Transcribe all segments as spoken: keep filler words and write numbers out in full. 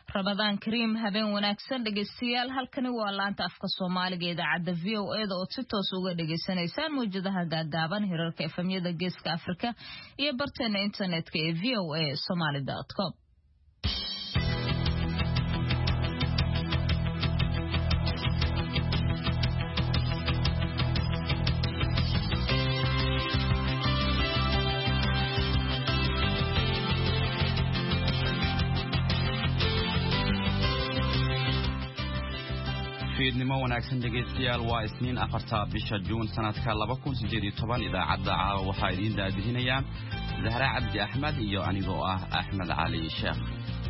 Ramadan Kareem habeen wanaagsan dhageystayaal halkani waa laanta afka Soomaaliga ee idaacada V O A da oo si toos uga dhageysanaysaan muujadaha gaagaaban hirarka F M-yada Geeska Afrika iyo barteena internetka ee v o a somali dot com. fiidnimo wanaagsan dhageystayaal waa isniin afarta bisha Juun sanadka laba kun sideed iyo toban idaacada caawa waxa idin daadihinaya Zahra Cabdi Ahmed iyo anigoo ah Ahmed Cali Sheekh.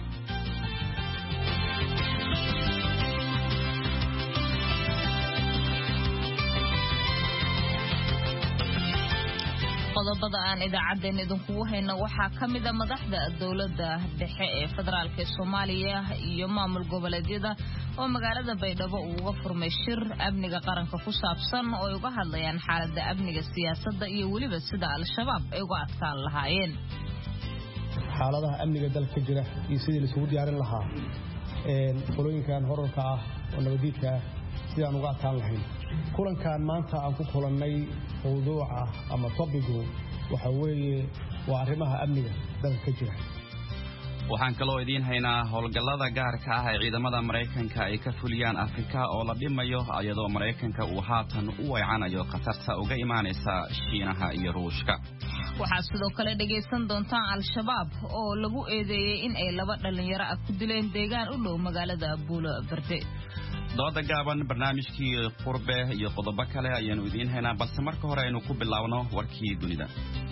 qodobada aan idaacadeena idinku hayno waxaa kamid ah madaxda dawladda dhexe ee federaalka Soomaaliya iyo maamul goboleedyada oo magaalada Baydhabo uga furmay shir amniga qaranka ku saabsan oo ay uga hadlayaan xaaladda amniga siyaasadda iyo waliba sida al-shabaab ay uga adkaan lahaayeen xaaladaha amniga dalka jira iyo sidii la isugu diyaarin lahaa ee qolooyinkan horarka ah oo nabadiidka ah sidii aan uga adkaan lahayn kulankan maanta aan ku kulannay mowduuca ama topigu waxa weeye waa arrimaha amniga dalka jira. waxaan kaloo idin haynaa howlgallada gaarka ah ee ciidamada Mareykanka ay ka fuliyaan Afrika oo la dhimayo iyadoo Mareykanka uu haatan u waycanayo khatarta uga imaanaysa Shiinaha iyo Ruushka. waxaa sidoo kale dhageysan doontaan al-shabaab oo lagu eedeeyay in ay laba dhalinyaro ah ku dileen deegaan u dhow magaalada Buulo Barde. dooda gaaban barnaamijkii qurbe iyo qodobo kale ayaanu idin haynaa balse marka hore aynu ku bilaawno warkii dunida.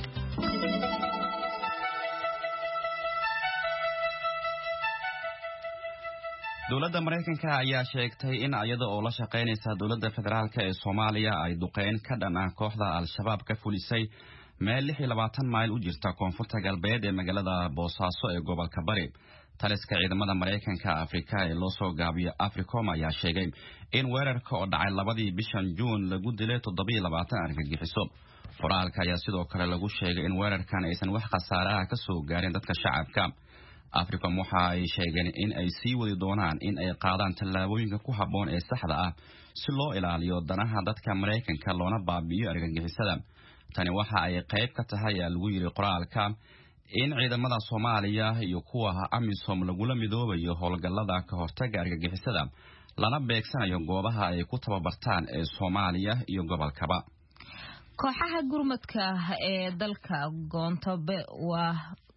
dawladda Mareykanka ayaa sheegtay in iyada oo la shaqeynaysa dawladda federaalka ee Soomaaliya ay duqeyn ka dhan ah kooxda al-shabaab ka fulisay meel lix iyo labaatan mayl u jirta koonfurta galbeed ee magaalada Boosaaso ee gobolka Bari. taliska ciidamada Mareykanka Afrika ee loo soo gaabiyo Africom ayaa sheegay in weerarka oo dhacay labadii bishan Juun lagu dilay toddoba iyo labaatan argagixiso. qoraalka ayaa sidoo kale lagu sheegay in weerarkan aysan wax khasaare ah ka soo gaarin dadka shacabka. Africom waxa ay sheegeen in ay sii wadi doonaan in ay qaadaan tallaabooyinka ku habboon ee saxda ah si loo ilaaliyo danaha dadka Mareykanka loona baabi'iyo argagixisada. tani waxa ay qayb ka tahay lagu yiri qoraalka in ciidamada Soomaaliya iyo kuwa AMISOM lagula midoobayo howlgallada ka hortagga argagixisada lana beegsanayo goobaha ay ku tababartaan ee Soomaaliya iyo gobolkaba. kooxaha gurmadka ee dalka Goontabe waa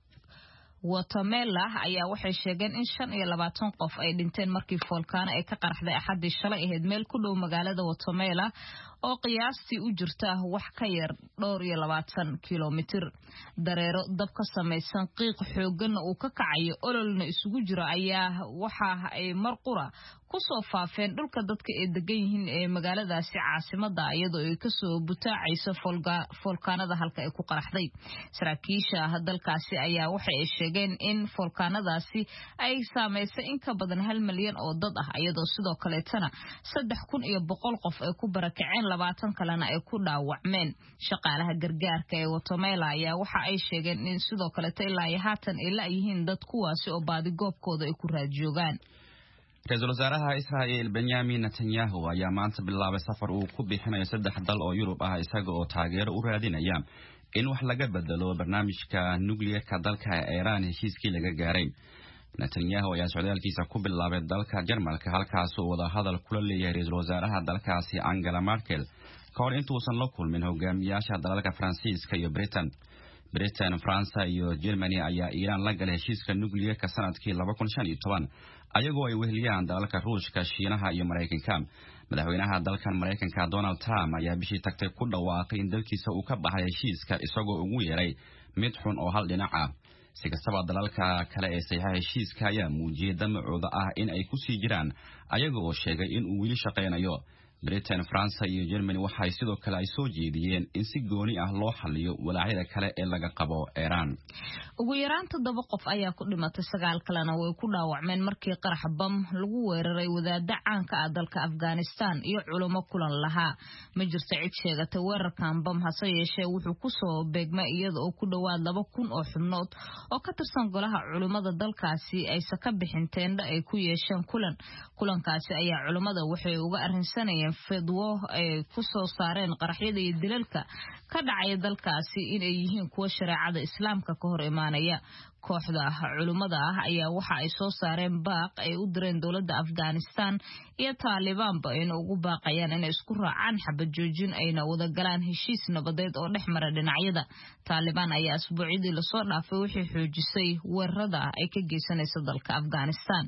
Guatemala ayaa waxay sheegeen in shan iyo labaatan qof ay dhinteen markii foolkaano ay ka qarxday Axadii shalay ahayd meel ku dhow magaalada Guatemala oo qiyaastii u jirta wax ka yar dhowr iyo labaatan kiiloomitir. dareero dab ka samaysan qiiq xooggan uu ka kacayo ololna isugu jira ayaa waxa ay marqura ku soo faafeen dhulka dadka ee degan yihiin ee magaaladaasi caasimada iyadoo ay ka soo butaacayso foolkaanada halka ay ku qaraxday. saraakiisha dalkaasi ayaa waxa ay sheegeen in foolkaanadaasi ay saameysay in ka badan hal milyan oo dad ah iyadoo sidoo kaleetana saddex kun iyo boqol qof ay ku barakaceen labaatan kalena ay ku dhaawacmeen. shaqaalaha gargaarka ee Guatemala ayaa waxa ay sheegeen in sidoo kaleeta ilaa ay haatan ay la yihiin dad kuwaasi oo baadi goobkooda ay ku raajoogaan. Ra'iisul Wasaaraha Israa'iil Benjamin Netanyahu ayaa maanta bilaabay safar uu ku bixinayo saddex dal oo Yurub ah isaga oo taageero u raadinaya in wax laga bedelo barnaamijka nuclearka dalka Iran heshiiskii laga gaaray. Netanyahu ayaa socdaalkiisa ku bilaabay dalka Jarmalka halkaas oo wada hadal kula leeyahay ra'iisul wasaaraha dalkaasi Angela Merkel kahor intuusan la kulmin hogaamiyaasha dalalka Faransiiska iyo Britain. Britain, France iyo Germany ayaa Iran la galay heshiiska nuclearka sanadkii laba kun shan iyo toban ayagoo ay weheliyaan dalalka Ruushka, Shiinaha iyo Mareykanka. madaxweynaha dalkan Mareykanka Donald Trump ayaa bishii tagtay ku dhawaaqay in dalkiisa uu ka baxay heshiiska isagoo ugu yeeray mid xun oo hal dhinac ah. si kastaba dalalka kale ee saxiixa heshiiska ayaa muujiyay damacooda ah in ay ku sii jiraan ayaga oo sheegay in uu wili shaqeynayo. Britain, France iyo Germany waxay sidoo kale ay soo jeediyeen in si gooni ah loo xaliyo walaacyada kale ee laga qabo Iran. Ugu yaraan toddoba qof ayaa ku dhimatay sagaal kalena way ku dhaawacmeen markii qarax bam lagu weeraray wadaadda caanka ah dalka Afghanistan iyo culimo kulan lahaa. Ma jirto cid sheegatay weerarkan bam hase yeeshee wuxuu ku soo beegmay iyada oo ku dhawaad laba kun oo xubnood oo ka tirsan golaha culimada dalkaasi ay ka bixin teendho ay ku yeesheen kulan. Kulankaasi ayaa culimada waxay uga arrinsanayeen fidwo ay ku soo saareen qaraxyada iyo dilalka ka dhacay dalkaasi in ay yihiin kuwa shariicada islaamka ka hor imaanaya. Kooxda culimada ah ayaa waxa ay soo saareen baaq ay u direen dowladda Afghanistan iyo Taliban ba in ugu baaqayaan in isku raacaan xabad joojin ayna wada galaan heshiis nabadeed oo dhexmara dhinacyada. Taliban ayaa asbuucidii la soo dhaafay wixii xoojisay weerarada ay ka geysanayso dalka Afghanistan.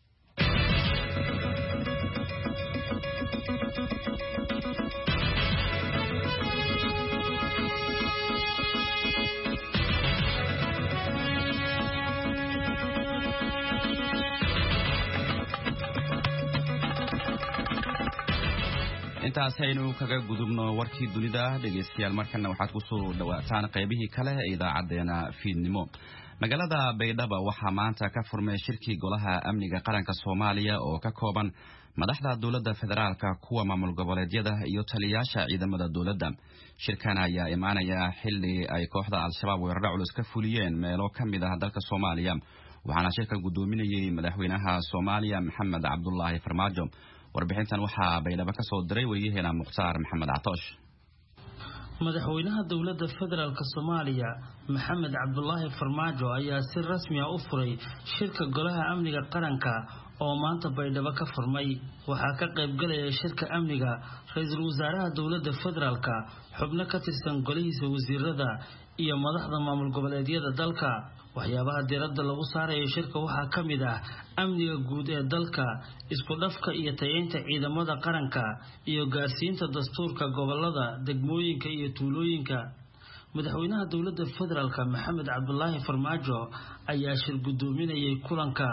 intaas aynu kaga gudubno warkii dunida dhageystayaal markana waxaad ku soo dhawaataan qaybihii kale ee idaacadeena fiidnimo. magaalada Baydhabo waxaa maanta ka furmay shirkii golaha amniga qaranka Soomaaliya oo ka kooban madaxda dawladda federaalka, kuwa maamul goboleedyada iyo taliyaasha ciidamada dawladda. shirkan ayaa imaanaya xilli ay kooxda Al-Shabaab weerar culus ka fuliyeen meelo kamid ah dalka Soomaaliya, waxaana shirka gudoominayay madaxweynaha Soomaaliya Maxamed Cabdullaahi Farmaajo. warbixintan waxaa Baydhabo ka soo diray wariyaheena Muqtaar Maxamed Catoosh. madaxweynaha dawladda federaalka Soomaaliya Maxamed Cabdullaahi Farmaajo ayaa si rasmi ah u furay shirka golaha amniga qaranka oo maanta Baydhabo ka furmay. waxaa ka qayb galaya shirka amniga ra'iisul wasaaraha dawladda federaalka, xubno ka tirsan golihiisa wasiirada iyo madaxda maamul goboleedyada dalka. waxyaabaha diiradda lagu saarayo shirka waxaa ka mid ah amniga guud ee dalka, isku dhafka iyo tayeynta ciidamada qaranka, iyo gaarsiinta dastuurka gobolada, degmooyinka iyo tuulooyinka. madaxweynaha dawladda federaalka Maxamed Cabdullaahi Farmaajo ayaa shir gudoominayay kulanka.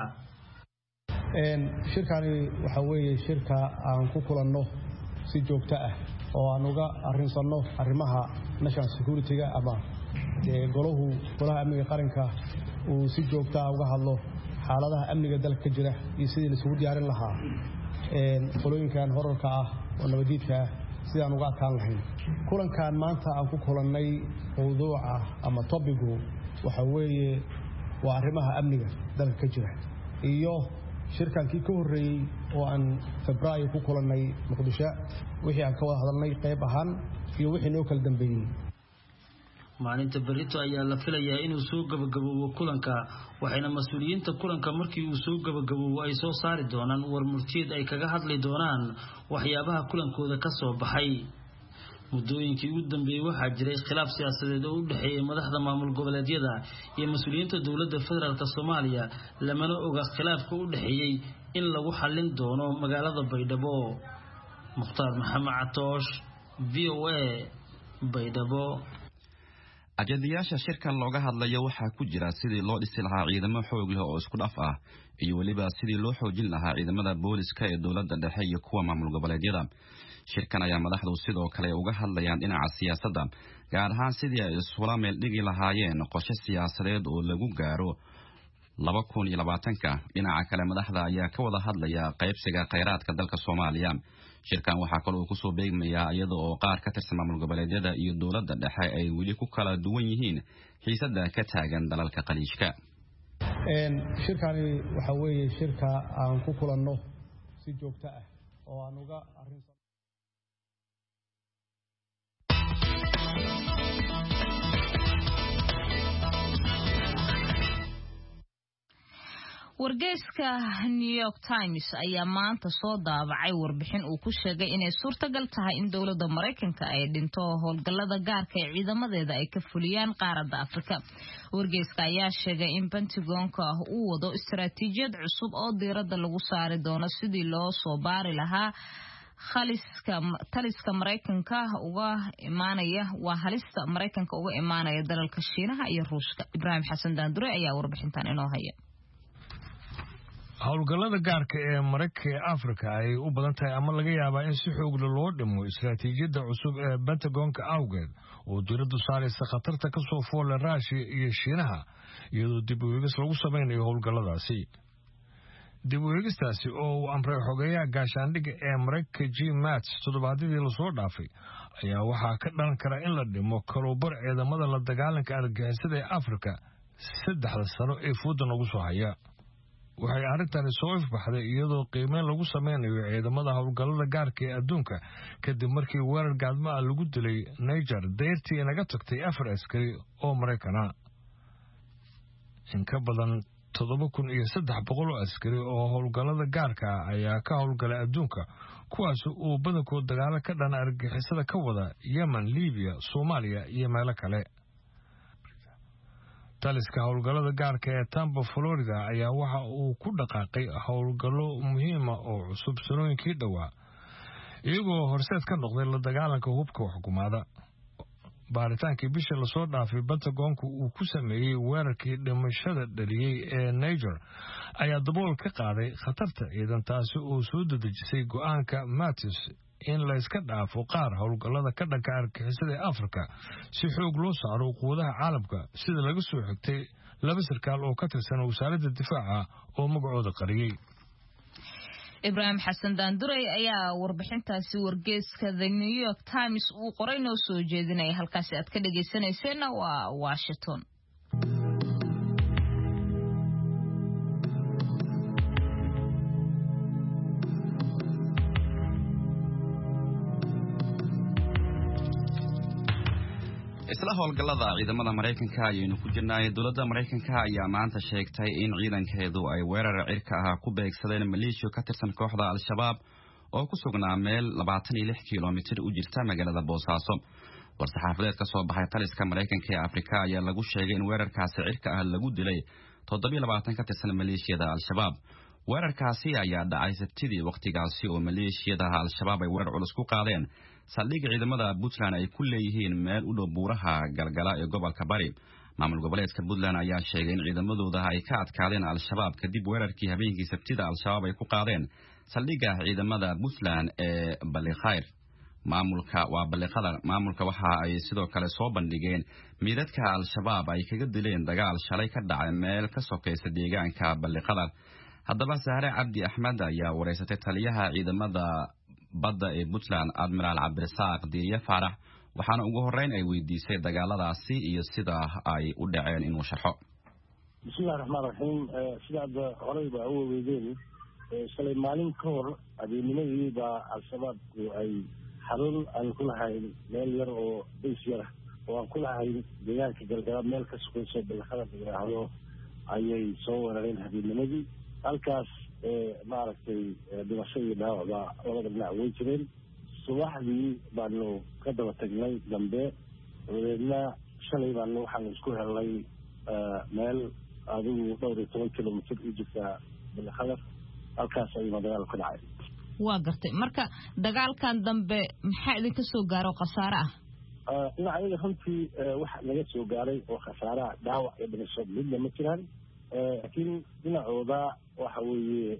een shirkani waxa weeye shirka aan ku kulanno si joogto ah oo aan uga arrinsanno arrimaha national security-ga ama golahu golaha amniga qaranka uu si joogto ah uga hadlo xaaladaha amniga dalka ka jira iyo sidii la isugu diyaarin lahaa een qolooyinkan horarka ah oo nabadiidka ah sidaan uga adkaan lahayn. kulankan maanta aan ku kulannay mowduuca ama topigu waxa weeye waa arrimaha amniga dalka ka jira, iyo shirkankii ka horreeyay oo aan Febraayo ku kulannay Muqdisho wixii aan ka wada hadalnay qayb ahaan iyo wixii noo kala dambeeyay. maalinta berito ayaa la filayaa inuu soo gabagaboobo kulanka, waxayna mas'uuliyiinta kulanka markii uu soo gabagaboobo ay soo saari doonaan war murtiyeed ay kaga hadli doonaan waxyaabaha kulankooda ka soo baxay. muddooyinkii ugu dambeeyay waxaa jiray khilaaf siyaasadeed oo u dhaxeeyay madaxda maamul goboleedyada iyo mas'uuliyiinta dawladda federaalka Soomaaliya, lamana oga khilaafka u dhaxeeyay in lagu xallin doono magaalada Baydhabo. Muqtaar Maxamed Catoosh, V O A, Baydhabo. ajadiyaasha shirkan looga hadlayo waxaa ku jira sidii loo dhisi lahaa ciidamo xoog leh oo isku dhaf ah, iyo waliba sidii loo xoojin lahaa ciidamada booliska ee dawladda dhexe iyo kuwa maamul goboleedyada. shirkan ayaa madaxdu sidoo kale uga hadlayaan dhinaca siyaasadda, gaar ahaan sidii ay isula meel dhigi lahaayeen qorshe siyaasadeed oo lagu gaaro laba kun iyo labaatanka. dhinaca kale madaxda ayaa ka wada hadlaya qaybsiga kheyraadka dalka Soomaaliya. shirkan waxaa kaloo ku soo beegmaya iyada oo qaar ka tirsan maamul goboleedyada iyo dawladda dhexe ay weli ku kala duwan yihiin xiisadda ka taagan dalalka qaliishka. een shirkani waxa weeye shirka aan ku kulanno si joogto ah oo aan uga arrinsan wargeyska New York Times ayaa maanta soo daabacay warbixin uu ku sheegay inay suurtagal tahay in dawladda Mareykanka ay dhinto howlgallada gaarka ee ciidamadeeda ay ka fuliyaan qaaradda Afrika. wargeyska ayaa sheegay in Pentagon-ka uu wado istaraatiijiyad cusub oo diiradda lagu saari doono sidii loo soo baari lahaa khaliska taliska Mareykanka uga imaanaya waa halista Mareykanka uga imaanaya dalalka Shiinaha iyo Ruushka. Ibrahim Xasan Daandure ayaa warbixintan inoo haya. howlgallada gaarka ee Mareykanka ee Afrika ay u badan tahay ama laga yaabaa in si xoog leh loo dhimo istiraatiijiyadda cusub ee Pentagon-ka awgeed oo diiradda saaraysa khatarta ka soo fool Russia iyo Shiinaha iyadoo dib u eegis lagu sameynayo howlgalladaasi. dib u eegistaasi oo uu amray xogeeyaha gaashaandhigga ee Mareykanka Jim Mattis toddobaadyadii la soo dhaafay ayaa waxaa ka dhalan kara in la dhimo kalobar ciidamada la dagaalanka argagixisada ee Afrika saddexda sano ee fooda nagu soo haya. waxay arrintani soo ifbaxday iyadoo qiimeyn lagu sameynayo ciidamada howlgallada gaarka ee adduunka kadib markii weerar gaadmo ah lagu dilay Niger deyrtii naga tagtay afar askari oo Mareykan ah. in ka badan toddoba kun iyo saddex boqol oo askari oo howlgallada gaarka ah ayaa ka howlgalay adduunka kuwaas oo badankood dagaalo ka dhan argagixisada ka wada Yemen, Libya, Soomaaliya iyo meelo kale. taliska howlgallada gaarka ee Tampa, Florida ayaa waxa uu ku dhaqaaqay howlgallo muhiim ah oo cusub sanooyinkii dhowaa iyagoo horseed ka noqday la dagaalanka hubka xukuumadda. baaritaankii bishii la soo dhaafay Pentagon-ku uu ku sameeyey weerarkii dhimashada dhaliyey ee Niger ayaa dabool ka qaaday khatarta ciidan taasi oo soo dedejisay go'aanka Mattis in la iska dhaafo qaar howlgallada ka dhanka argagixisada ee Afrika si xoog loo saaro quwadaha caalamka sida laga soo xigtay laba sarkaal oo ka tirsan wasaaradda difaaca oo magacooda qariyay. Ibrahim Xasan Daanduray ayaa warbixintaasi wargeyska The New York Times uu qoray noo soo jeedinaya halkaasi aad ka dhageysanayseena waa Washington. isla howlgallada ciidamada Mareykanka ayaynu ku jirnay. dowladda Mareykanka ayaa maanta sheegtay in ciidankeedu ay weerar cirka ah ku beegsadeen maleeshiyo ka tirsan kooxda Al-Shabaab oo ku sugnaa meel labaatan iyo lix kiiloomitir u jirta magaalada Boosaaso. war-saxaafadeed ka soo baxay taliska Mareykanka ee Afrika ayaa lagu sheegay in weerarkaasi cirka ah lagu dilay toddoba iyo labaatan ka tirsan maleeshiyada Al-Shabaab. weerarkaasi ayaa dhacay Sabtidii waqtigaasi oo maleeshiyada Al-Shabaab ay weerar culus ku qaadeen saldhigga ciidamada Puntland ay ku leeyihiin meel u dhow buuraha Galgala ee gobolka Bari. maamul goboleedka Puntland ayaa sheegay in ciidamadooda ay ka adkaadeen Al-Shabaab kadib weerarkii habeenkii Sabtida Al-Shabaab ay ku qaadeen saldhigga ciidamada Puntland ee Balikhair. maamulka waa Balikhadar maamulka waxa ay sidoo kale soo bandhigeen miidadka Al-Shabaab ay kaga dileen dagaal shalay ka dhacay meel ka sokaysa deegaanka Balikhadar. haddaba Sahre Cabdi Axmed ayaa wareysatay taliyaha ciidamada badda ee Puntland Admiral Cabdirasaaq Diiye Faarax waxaana ugu horeyn ay weydiisay dagaaladaasi iyo sida ay u dhaceen inuu sharxo. bismillaahir rahmaanir rahiim sida horeyba u weydeen shalay maalin ka hor habeennimadii baa Al-Shabaab ay xarun aan ku lahayn meel yar oo base yar oo aan ku lahayn deegaanka Galgala meel ka sokayso Balikhair yiraahdo ayay soo weerareen habeennimadii. halkaas maaragtay dhibashadii dhaawacba labada dhinac way jireen. subaxdii baanu ka daba tagnay dambe dabadeedna shalay baanu waxaanu isku helnay meel adigu dhowr iyo toban kilomitir u jirta Balikhair. halkaas ayuu dagaal ka dhacay. waa gartay marka dagaalkan dambe maxaa idinka soo gaaro khasaare ah? dhinacyada runtii waxa naga soo gaaray oo khasaare dhaawac iyo dhimasho midna ma jiraan. laakiin dhinacooda waxa weeye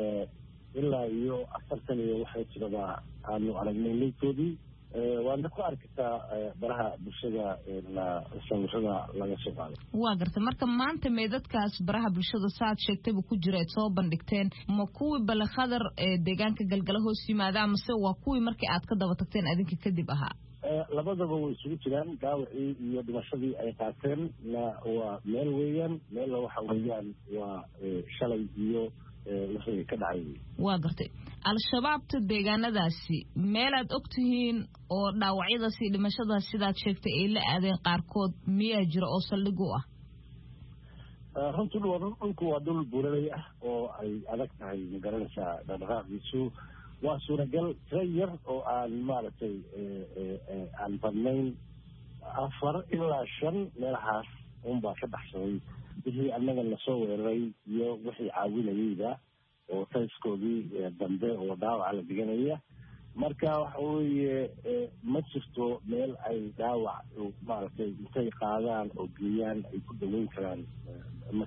ilaa iyo afartan iyo waxay jiraba aanu aragnay leydkoodii. waana ku arkitaa baraha bulshada sawirada laga soo qaaday. waa gartay marka maanta meedadkaas baraha bulshada saad sheegtayba ku jira aad soo bandhigteen ma kuwii Balikhadar ee deegaanka Galgala hoos yimaada mise waa kuwii markii aad ka daba tagteen adinka kadib ahaa? labadaba way isugu jiraan. daawacii iyo dhimashadii ay qaateen waa meel weeyaan meelna waxa weeyaan waa shalay iyo wixii ka dhacay. waa gartay Al-Shabaabta deegaanadaasi meelaad ogtihiin oo dhaawacyadaasi dhimashadaas sidaad sheegtay ay la aadeen qaarkood miyaa jira oo saldhig u ah? runtii dhulku waa dhul buuraley ah oo ay adag tahay magaranaysaa dhaqdhaqaaqiisu. waa suuragal tiro yar oo aan maaragtay aan badnayn afar ilaa shan meelahaas unbaa ka baxsaday wixii annaga lasoo weeraray iyo wixii caawinayeyda oo tayskoodii dambe oo dhaawaca la dhiganaya. marka waxa weeye ma jirto meel ay dhaawac maaragtay intay qaadaan oo geeyaan ay ku daweyn karaan ma jirto.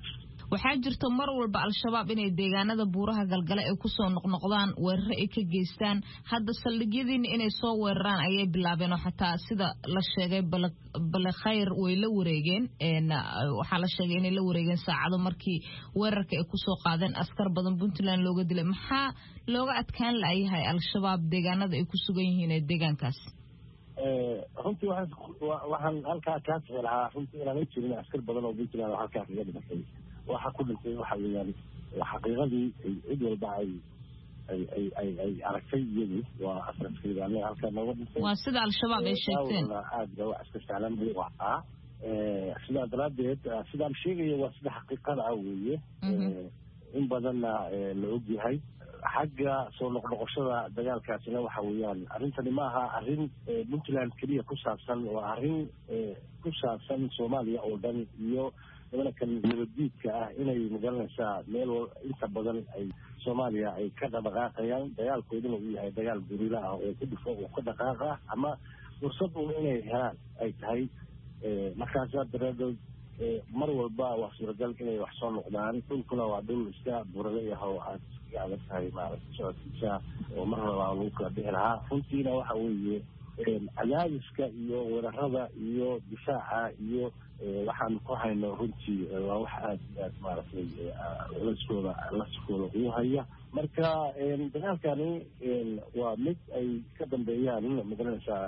waxaa jirta mar walba al-shabaab inay deegaanada buuraha galgale ay kusoo noqnoqdaan weeraro ay ka geystaan hadda saldhigyadiina inay soo weeraraan ayay bilaabeen oo xataa sida la sheegay bale khayr way la wareegeen waxaa la sheegay inay la wareegeen saacado markii weerarka ay kusoo qaadeen askar badan puntland looga dilay maxaa looga adkaan la'yahay al-shabaab deegaanada ay ku sugan yihiin ee deegaankaas runtii waxaan halkaa kaa sixi lahaa runtii inaan u jirin askar badan oo puntland oo halkaa kaga dhimatay waxa ku dhintay waxa weeyaan xaqiiqadii cid walba ay ay ay ay ay aragtay iyadu waa afar askari anaga halkaa nooga dhintay waa sida al-shabaab ay sheegteen aad ba wax iska sahlan buu ahaa sidaa daraadeed sidaan sheegaya waa sida xaqiiqada ah weeye in badanna la ogyahay xagga soo noqnoqoshada dagaalkaasina waxa weeyaan arrintani ma aha arrin puntland keliya ku saabsan waa arrin ku saabsan soomaaliya oo dhan iyo nimankan nabaddiidka ah inay magaranaysaa meel inta badan ay soomaaliya ay ka dhaqaaqayaan dagaalkooduna uu yahay dagaal gurila ah oo ku dhifo oo ka dhaqaaqa ama fursad un inay helaan ay tahay markaasaa daraadood mar walba waa suuragal inay wax soo noqdaan dhulkuna waa dhul iska burale yaho aad iska adag tahay maaragta socodkiisa oo mar labaa lagu kala bixi lahaa runtiina waxa weeye cadaadiska iyo weerarada iyo difaaca iyo waxaan ku hayno runtii waa wax aad aad maaragtay laskooda laskooda ugu haya marka dagaalkani waa mid ay ka dambeeyaan magaranaysaa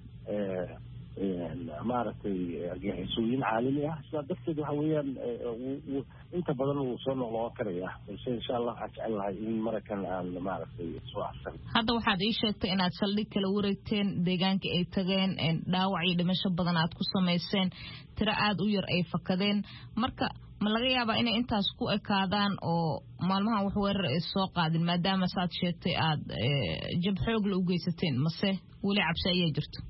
maaragtay argagixisooyin caalami ah sidaa darteed waxa weeyaan inta badan wuu soo noqnoqon karaya balse insha allah waxaan jecel lahay in marakan aan maaragtay soo afsan hadda waxaad ii sheegtay inaad saldhig kala wareegteen deegaankii ay tageen dhaawac iyo dhimasho badan aad ku samayseen tiro aada u yar ay fakadeen marka ma laga yaabaa inay intaas ku ekaadaan oo maalmahan wax weerar ay soo qaadin maadaama saad sheegtay aad jab xoogla u geysateen mase weli cabsi ayaa jirto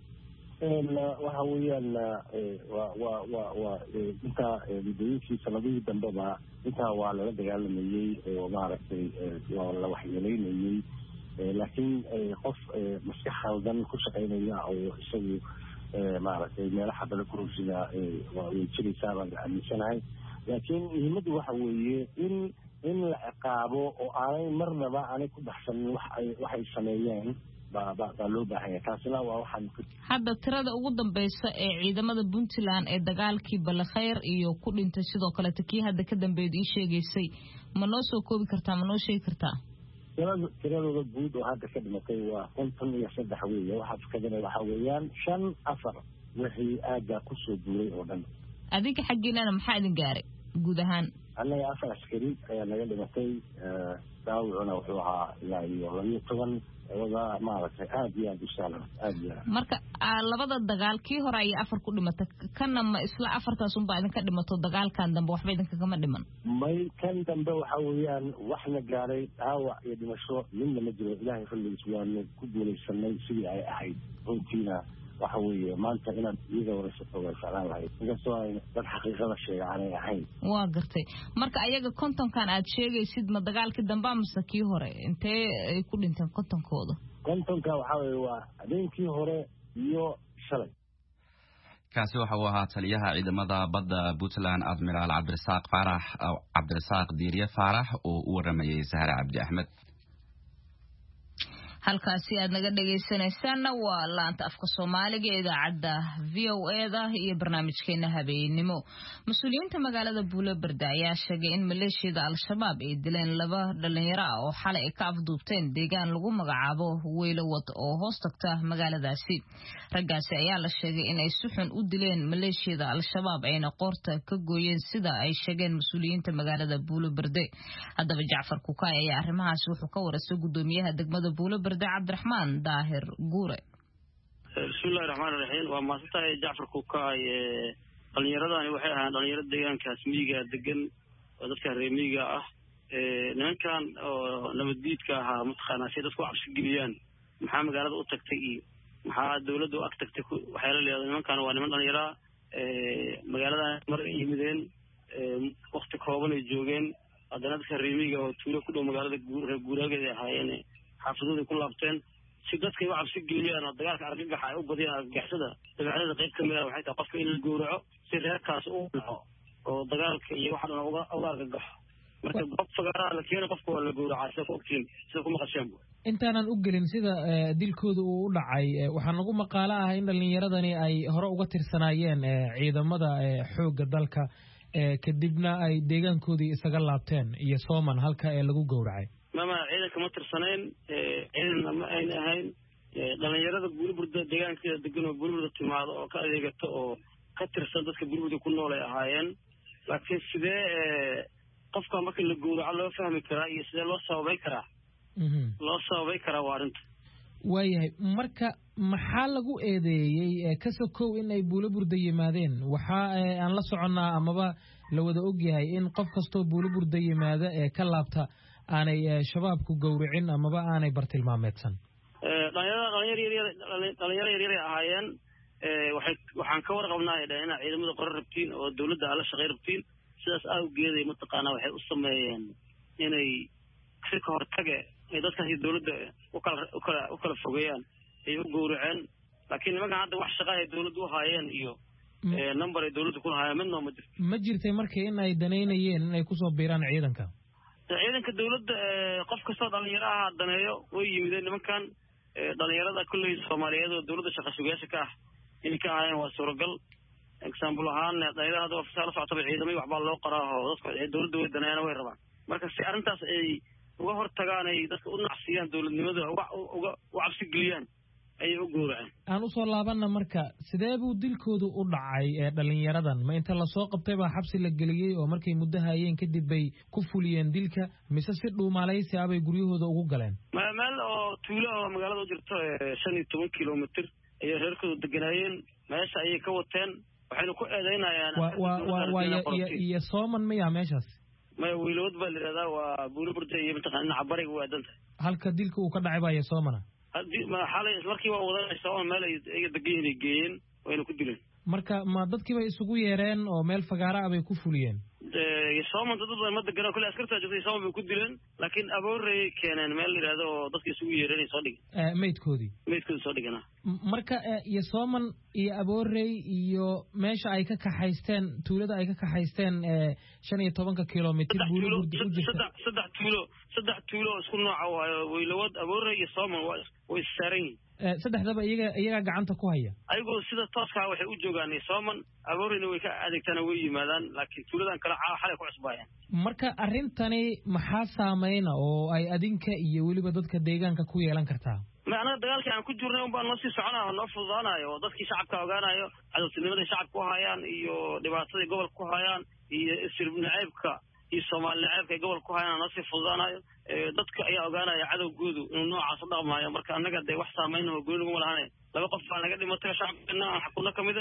waxa weeyaan wa wa wa wa intaa muddooyinkii sanadihii dambeba intaa waa lala dagaalamayey oo maaragtay waa la waxyeelaynayey laakiin qof maskax khaldan ku shaqaynaya oo isagu maaragtay meelaha bale kurusida way jiraysaa baan aaminsanahay laakiin muhiimaddu waxa weeye in in la ciqaabo oo aanay marnaba aanay ku baxsanin wax ay waxay sameeyeen baa loo baahanya taasina waa waxaan hadda tirada ugu dambaysa ee ciidamada puntland ee dagaalkii balekhayr iyo ku dhintay sidoo kaleeta kii hadda ka dambeeyad ii sheegaysay ma noo soo koobi kartaa ma noo sheegi kartaa tirada tiradooda guud oo hadda ka dhimatay waa konton iyo saddex weeye waxaa fakadana waxaa weeyaan shan afar wixii aaggaa kusoo duulay oo dhan adinka xaggiinana maxaa idin gaaray guud ahaan annaga afar askari ayaa naga dhimatay daawicuna wuxuu ahaa ilaa iyo labiyo toban wada maaragtay aad iyo aad u sahlan aad iyo aad marka labada dagaal kii hore ayay afar ku dhimatay kana ma isla afartaas unbaa idinka dhimato dagaalkan dambe waxba idinka kama dhiman may kan dambe waxa weeyaan waxna gaaray dhaawac iyo dhimasho midna ma jiro ilaahay xilligiis waanu ku guulaysanay sidii ay ahayd runtiina waxa weeye maanta inaad iyada waraysato way ficlaan lahayd inkastoo ay dad xaqiiqada sheega aanay ahayn waa gartay marka ayaga kontonkan aad sheegaysid ma dagaalkii dambaa mise kii hore intee ay ku dhinteen kontonkooda kontonka waxaa weeye waa habeenkii hore iyo shalay kaasi waxa uu ahaa taliyaha ciidamada badda puntland admiraal cabdirasaaq faarax cabdirasaaq diiriye faarax oo u waramayay sahre cabdi axmed halkaasi aad naga dhagaysanaysaanna waa laanta afka soomaaliga ee idaacadda v o eda iyo barnaamijkeena habeenimo mas-uuliyiinta magaalada buulobarda ayaa sheegay in maleeshiyada al-shabaab ay dileen laba dhalinyaro ah oo xalay ay ka afduubteen deegaan lagu magacaabo weylowad oo hoos tagta magaaladaasi raggaasi ayaa la sheegay in ay si xun u dileen maleeshiyada al-shabaab ayna qoorta ka gooyeen sida ay sheegeen mas-uuliyiinta magaalada buulobarde haddaba jacfar kukaay ayaa arrimahaasi wuxuu ka warasay gudoomiyaha degmada buulobarde cabdiraxmaan daahir guure bismillahi raxmaan raxiim waa maasantahay jacfar kukaay dhalinyaradani waxay ahaan dhalinyaro deegaankaas miyiga degan oo dadka reer miyiga ah nimankan oo nabaddiidka ahaa mataqaanaa si dadku cabsi geliyaan maxaa magaalada u tagtay iyo maxaa dawladda u ag tagtay waxay la leedahay nimankan waa niman dhalinyaraa magaaladan mar ay yimideen wakti kooban ay joogeen haddana dadka reer miyiga oo tuulo ku dhow magaalada reer guuraageeda ahaayeen xaafadooday ku laabteen si dadkay u cabsi geliyaan oo dagaalka argagaxa ay u badiyaan argagaxsada dabeecadada qayb ka mid ah waxay tahay qofka in la gowraco si reerkaas u dhaco oo dagaalka iyo waxa dhan uga uga argagaxo marka qof fagaara la keenay qofka waa la gowracay sida ogtiin sida kuma qasheen intaanan u gelin sida dilkooda uu u dhacay waxaa nagu maqaalo ah in dhalinyaradani ay hore uga tirsanaayeen ciidamada xoogga dalka kadibna ay deegaankoodii isaga laabteen iyo Sooman halka ee lagu gowracay mama ciidanka ma tirsaneen ciidan ma ay ahayn dhalinyarada Buurburda deegaanka degan oo Buurburda timaado oo ka adeegato oo ka tirsan dadka Buurburda ku nool ay ahaayeen laakiin sidee qofka markii la gowraco loo fahmi karaa iyo sidee loo sababay karaa loo sababay karaa waarinta waayahay marka maxaa lagu eedeeyay ka sokow in ay Buurburda yimaadeen waxa aan la soconaa amaba la wada ogyahay in qof kasto Buurburda yimaada ee ka laabta aanay shabaabku gowracin amaba aanay bartilmaameedsan ee dhalinyarada dhalinyarada yar yar ahaayeen ee waxay waxaan ka warqabnaa in ciidamada qorar rabtiin oo dawladda ala shaqeey rabtiin sidaas awgeeday mataqaana waxay u sameeyeen inay si ka hortaga ee dadka si dawladda u kala u kala u kala fogeeyaan ay u gowraceen laakiin nimanka hadda wax shaqo ay dawladdu u haayeen iyo ee number ay dawladdu ku haayeen midna ma jirto ma jirtay markii in ay daneynayeen in ay ku soo biiraan ciidanka ciidanka dawladda qof kasta dhalinyaraha daneeyo way yimideen nimankan dhalinyarada kulay Soomaaliyeed oo dawladda shaqo sugaasha ka ah in ka ahayn waa suuragal example ahaan dhalinyarada oo fasaalo socota ciidamada wax baa loo qaraaho dadka dawladda way daneeyaan way rabaan marka si arintaas ay uga hortagaan ay dadka u nacsiiyaan dawladnimada uga uga cabsi geliyaan ay u gowraceen aan u soo laabanna marka sidee buu dilkoodu u dhacay ee dhalinyaradan ma inta la soo qabtay baa xabsi la geliyay oo markay muddo hayeen kadib bay ku fuliyeen dilka mise si dhuumaalaysi ah bay guryahooda ugu galeen meel oo tuulo oo magaalada u jirto shan iyo toban kiiloomitir ay reerkooda deganaayeen meesha ay ka wateen waxayna ku eedeynayaan waa waa iyo Sooman miya meeshaas ma wiilowd baa liradaa waa Buurburda iyo mataqaana cabariga waa danta halka dilka uu ka dhacay baa Soomana hadii ma xalay markii waa wadanaysaa oo meel ay degan geeyeen wayna ku dileen marka ma dadkii bay isugu yeereen oo meel fagaara ah bay ku fuliyeen ee Sooman dad badan ma degan kulli askarta joogtay Sooman bay ku dileen laakiin aboorey keeneen meel yiraahdo oo dadkii isugu yeereen soo dhigay ee meedkoodii meedkoodii soo dhigana marka iyo Sooman iyo aboorey iyo meesha ay ka kaxaysteen tuulada ay ka kaxaysteen ee shan iyo toban kiiloomitir Buurburda u jirta saddex tuulo saddex tuulo isku nooc ah weylawad aboorey iyo Sooman way saaran ee saddexdaba iyaga iyaga gacanta ku haya ayagoo sida tooska waxay u joogaan Sooman abooreyna way ka adeegtana way yimaadaan laakiin tuuladan kala xalay ku cusbaayeen marka arintani maxaa saameeyna oo ay adinka iyo waliba dadka deegaanka ku yeelan kartaa ma anaga dagaalkii aan ku jirnay un baan noo sii soconayo noo fududaanayo dadkii shacabka ogaanayo cadowtinimada shacabka ku hayaan iyo dhibaatada gobolka ku hayaan iyo isir naceebka iyo Soomaali naceebka gobolka ku hayaan noo sii fududaanayo dadka ayaa ogaanaya cadowgoodu inuu noocaas u dhaqmaayo marka anaga de wax saameyn oo gooni ugu lahayn laba qof baa naga dhimatay shacabkana aan xakunna kamid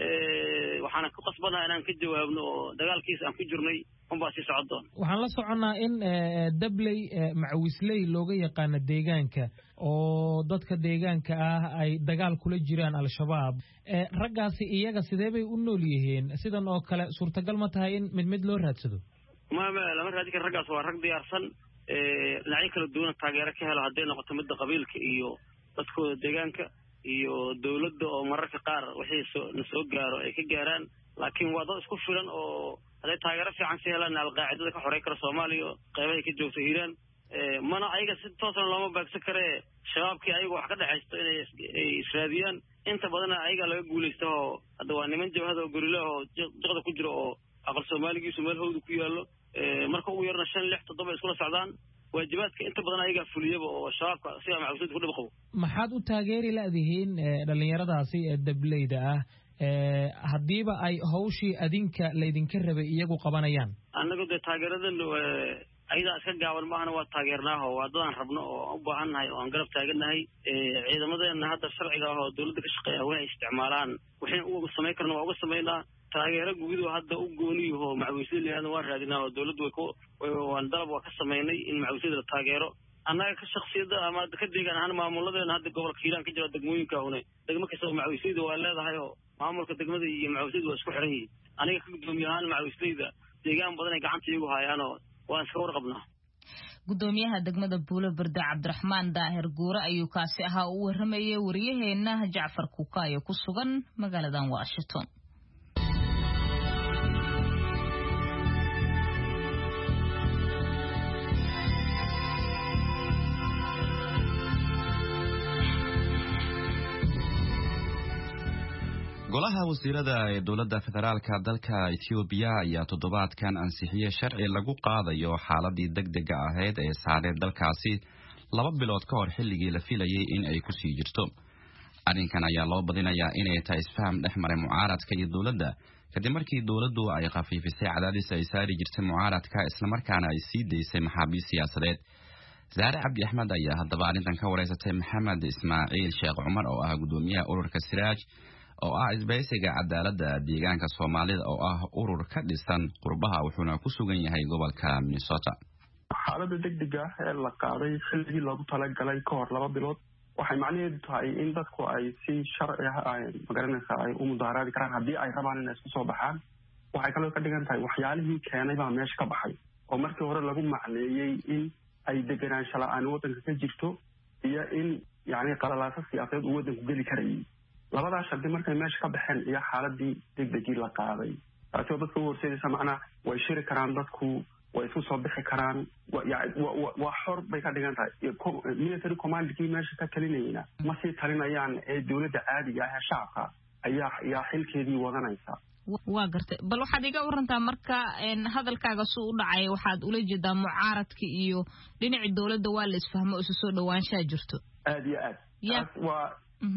ee waxaan ku qasbanaa inaan ka jawaabno dagaalkiisa aan ku jirnay un baa sii socon doona waxaan la soconaa in dabley macawisley looga yaqaan deegaanka oo dadka deegaanka ah ay dagaal kula jiraan al-shabaab ee raggaasi iyaga sidee bay u nool yihiin sidan oo kale suurtagal ma tahay in mid mid loo raadsado ma ma lama raadin raggaas waa rag diyaarsan ee dhinacyo kala duwan taageero ka helo haddii noqoto midda qabiilka iyo dadkooda deegaanka iyo dawladda oo mararka qaar wixii soo soo gaaro ay ka gaaraan laakiin waa dad isku filan oo haday taageero fiican si helaan al-qaacidada ka xoreey kara Soomaaliya qaybaha ka joogta Hiiraan ee mana ayaga si toosan looma baagsan kare shabaabkii ayagu wax ka dhaxaysto inay israadiyaan inta badan ayaga laga guuleysto hadda waa niman jabhada oo gorilla oo jaqada ku jiro oo aqal Soomaaligiisu meel hawd ku yaalo ee marka uu yarna shan lix toddoba isku socdaan waajibaadka inta badan ayaga fuliyaba oo shabaabka si ama cawsad ku dhibqo maxaad u taageeri laadihiin dhalinyaradaasi ee dableyda ah ee hadiiba ay hawshii adinka leedinka rabay iyagu qabanayaan annagu de taageeradan ayda iska gaaban maahna waa taageernaaho waa dadaan rabno oo u baahanahay oo aan garab taaganahay ee ciidamadeena hadda sharciga ah oo dawladda ka shaqeeya way isticmaalaan waxay ugu sameyn karnaa ugu sameynaa taageero guud oo hadda u gooniyo macawisleyda waa raadinaa oo dawladdu way ku waan dalab waa ka sameynay in macawisleyda la taageero annaga ka shakhsiyada ama ka deegaan ahaan maamuladeena hadda gobolka Hiiraan ka jira degmooyinka una degmo kasta oo macawisleyda waa leedahay oo maamulka degmada iyo macawisleyda waa isku xiran yihiin aniga ka gudoomiyahan macawisleyda deegaan badan ay gacanta iyagu hayaan oo waan iska warqabnaa gudoomiyaha degmada Buurburda Cabdiraxmaan Daahir Guure ayuu kaasi ahaa u waramayay wariyaheena Jacfar Kukayo ku sugan magaalada Washington. golaha wasiirada ee dowladda federaalka dalka Ethiopia ayaa toddobaadkan ansixiyay sharci lagu qaadayo xaaladii degdega ahayd ee saareed dalkaasi laba bilood ka hor xilligii la filayay in ay ku sii jirto. arrinkan ayaa loo badinayaa inay tahay isfaham dhex maray mucaaradka iyo dowladda kadib markii dowladdu ay khafiifisay cadaadis ay saari jirtay mucaaradka isla markaana ay sii deysay maxaabiis siyaasadeed. Zaare Cabdi Axmed ayaa haddaba arrintan ka wareysatay Maxamed Ismaaciil Sheekh Cumar oo ah gudoomiyaha ururka Siraaj oo ah isbahaysiga cadaaladda deegaanka Soomaalida oo ah urur ka dhisan qurbaha wuxuuna ku sugan yahay gobolka Minnesota. xaaladda degdega ah ee la qaaday xilligii loogu talagalay ka hor laba bilood waxay macnaheedu tahay in dadku ay si sharci ah ay magaranaysaa ay u mudaaharaadi karaan haddii ay rabaan inay isku soo baxaan. waxay kaloo ka dhigan tahay waxyaalihii keenay baa meesha ka baxay oo markii hore lagu macneeyey in ay deganaansho la-aan waddanka ka jirto iyo in yacni qalalaaso siyaasadeed uu waddanku geli karayay. labadaa shardi markay meesha ka baxeen iyo xaaladii degdegii la qaaday taasi oo dadka u horseedaysa macnaa way shiri karaan dadku way isku soo bixi karaan waa xor bay ka dhigan tahay. military commandkii meesha ka talinayna ma sii talinayaan ee dowladda caadiga ah ee shacabka ayaa ayaa xilkeedii wadanaysa. waa gartay bal waxaad iga warantaa marka hadalkaaga suu u dhacay waxaad ula jeedaa mucaaradka iyo dhinacii dowladda waa la isfahmo isu soo dhawaanshaa jirto. aad iyo aad taas waa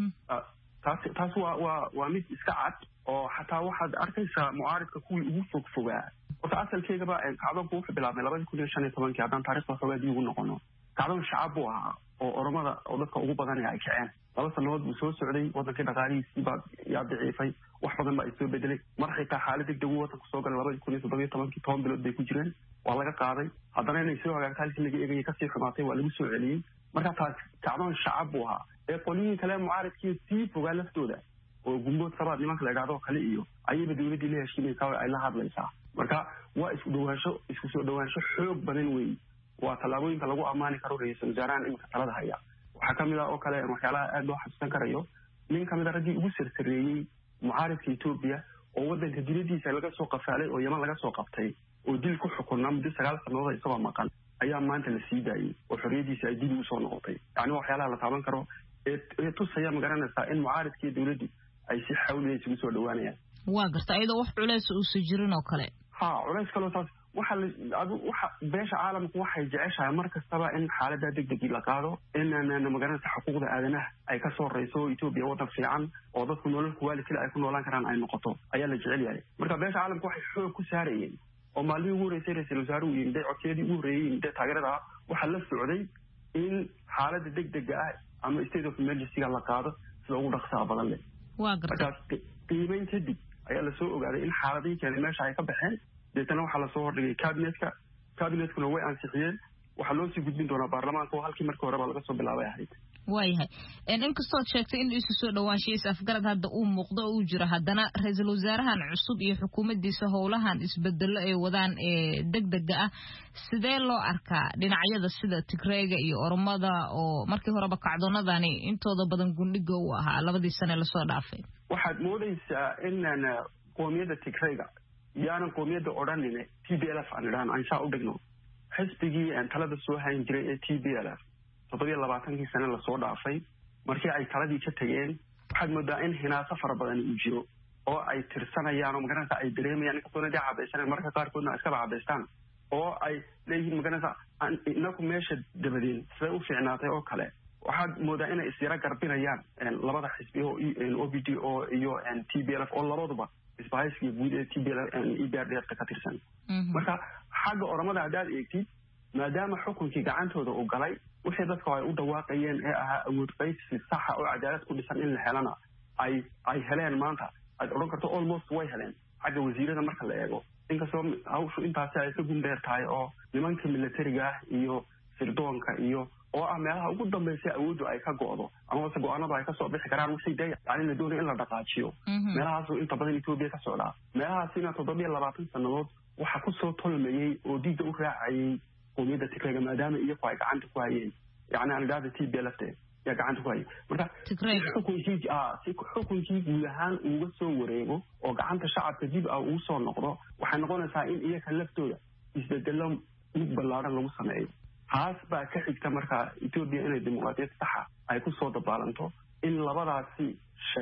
taas taas waa waa waa mid iska cad oo xataa waxaad arkaysaa mucaaradka kuwii ugu fog fogaa horta asalkeygaba kacdoonku wuxuu bilaabmay labadii kun iyo shan iyo tobankii haddaan taarikhda xoogaadii ugu noqono. kacdoon shacab buu ahaa oo oromada oo dadka ugu badan ay kaceen laba sanadood buu soo socday waddankii dhaqaalihiisii baa yaa daciifay wax badan baa isoo bedelay mar xitaa xaalad degdeg uu waddanku soo galay labadii kun iyo toddoba iyo tobankii toban bilood bay ku jireen waa laga qaaday haddana inay soo hagaagta halkii laga eegayay kasii xumaatay waa lagu soo celiyey. marka taas kacdoon shacab buu ahaa ee qolyihin kale mucaaradkii sii fogaa laftooda oo gumbood sabaad nimanka la idhahdoo kale iyo ayayba dowladdii la heshiinaysaa oo ay la hadlaysaa. marka waa isku dhawaansho isku soo dhawaansho xoog badan weeye waa tallaabooyinka lagu ammaani karo ra-iisul wasaarahan iminka talada haya. waxaa ka mid ah oo kale waxyaalaha aad loo xasuusan karayo nin ka mid a raggii ugu sarsareeyey mucaaradka Ethiopia oo waddanka dibadiisa laga soo qafaalay oo Yemen laga soo qabtay oo dil ku xukunaa muddo sagaal sannadood isagoo maqan ayaa maanta la sii daayay oo xorriyadiisa ay dib u soo noqotay. yacni waxyaalaha la taaban karo ee tusaya magaranaysaa in mucaaradkii dowladdu ay si xawliya isugu soo dhawaanayaan. waa garta iyadoo wax culays uusan jirin oo kale ha culays kaloo taas waxa waxa beesha caalamku waxay jeceshahay mar kastaba in xaaladda degdegii la qaado inaan magaranaysa xuquuqda aadanaha ay ka soo reyso Ethiopia waddan fiican oo dadku nolol kuwaali kale ay ku noolaan karaan ay noqoto ayaa la jecel yahay. marka beesha caalamku waxay xoog ku saarayeen oo maalmihii ugu horeysay ra-iisul wasaaruhu yimid codkeedii ugu horreeyey yimid taageerada waxaa la socday in xaaladda degdega ah ama state of emergency-ga la qaado sida ugu dhaqsaha badan leh. waa gartay markaas qiimeyn kadib ayaa lasoo ogaaday in xaaladihii keenay meesha ay ka baxeen deetana waxaa lasoo hordhigay cabinetka cabinetkuna way ansixiyeen waxaa loo sii gudbin doonaa baarlamaanka oo halkii markii horeba laga soo bilaabay ahayd. waayahay inkastood sheegtay in isu soo dhawaanshiya is afgarad hadda uu muuqdo oo uu jiro haddana ra-iisul wasaarahan cusub iyo xukuumaddiisa howlahan isbedelo ay wadaan ee degdega ah sidee loo arkaa dhinacyada sida Tigreega iyo Oromada oo markii horeba kacdoonadani intooda badan gundhiga u ahaa labadii sane lasoo dhaafay. waxaad moodaysaa inaan qoomiyadda Tigreega yaanan qoomiyadda odhanine T B L F aan idhaahno aan shaa u dhigno xisbigii aan talada soo hayn jiray ee T B L F toddoba iyo labaatankii sane lasoo dhaafay markii ay taladii ka tageen waxaad moodaa in hinaaso fara badan uu jiro oo ay tirsanayaan oo magaranaysa ay dareemayaan inkastoona dee cabaysaneen marka qaarkoodna iskaba cabaystaan oo ay leeyihiin magaranaysa inaku meesha dabadeen siday u fiicnaatay oo kale waxaad moodaa inay isyaro garbinayaan labada xisbi oo O B D O iyo T B L F oo labaduba isbahaysiga guud ee T B L F E B R D F ka tirsan. marka xagga Oromada haddaad eegtid maadaama xukunkii gacantooda uu galay wixii dadka ay u dhawaaqayeen ee ahaa awood qaybsi saxa oo cadaalad ku dhisan in la helana ay ay heleen maanta aad odhan karto almost way heleen xagga wasiirada marka la eego inkastoo hawshu intaasi ay ka gundheer tahay oo nimanka militariga ah iyo sirdoonka iyo oo ah meelaha ugu dambeysay awooddu ay ka go'do ama se go-aanadu ay kasoo bixi karaan wixii dee yani la doonayo in la dhaqaajiyo meelahaasu inta badan Ethiopia ka socdaa meelahaasina toddoba iyo labaatan sannadood waxaa kusoo tolmayey oo diidda u raacayay qoomiyadda Tigreega maadaama iyaku ay gacanta ku hayeen yani aan idhaahda T B L F yaa gacanta ku hayay marka xukunkii si xukunkii guud ahaan uga soo wareego oo gacanta shacabka dib ah ugu soo noqdo waxay noqonaysaa in iyaka laftooda isbedelo mid ballaaran lagu sameeyo. taas baa ka xigta markaa Ethiopia inay dimuqraadiyad saxa ay ku soo dabaalanto in labadaasi shay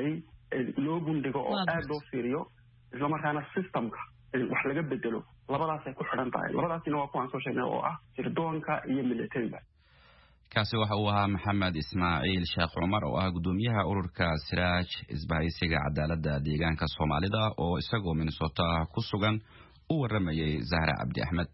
loo gundhigo oo aad loo fiiriyo isla markaana systemka wax laga bedelo labadaas ay ku xidhan tahay labadaasina waa kuwaan soo sheegnay oo ah sirdoonka iyo militariga. kaasi waxa uu ahaa maxamed ismaaciil sheekh cumar oo ah gudoomiyaha ururka Siraaj isbahaysiga cadaaladda deegaanka Soomaalida oo isagoo Minnesota ku sugan u waramayay Zahra Cabdi Axmed.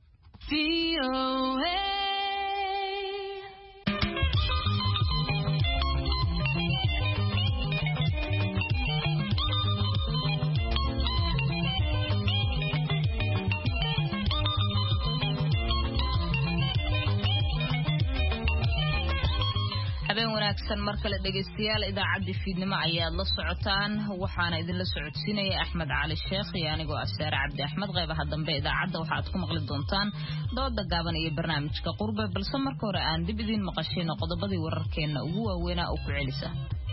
wanaagsan markale dhageystayaal idaacadda fiidnimo ayaad la socotaan waxaana idin la socodsiinaya Axmed Cali Sheekh iyo anigoo Ashaara Cabdi Axmed qaybaha dambe idaacadda waxaad ku maqli doontaan dooda gaaban iyo barnaamijka qurbe balse marka hore aan dib idin maqashino qodobadii wararkeena ugu waaweyn oo ku celisa.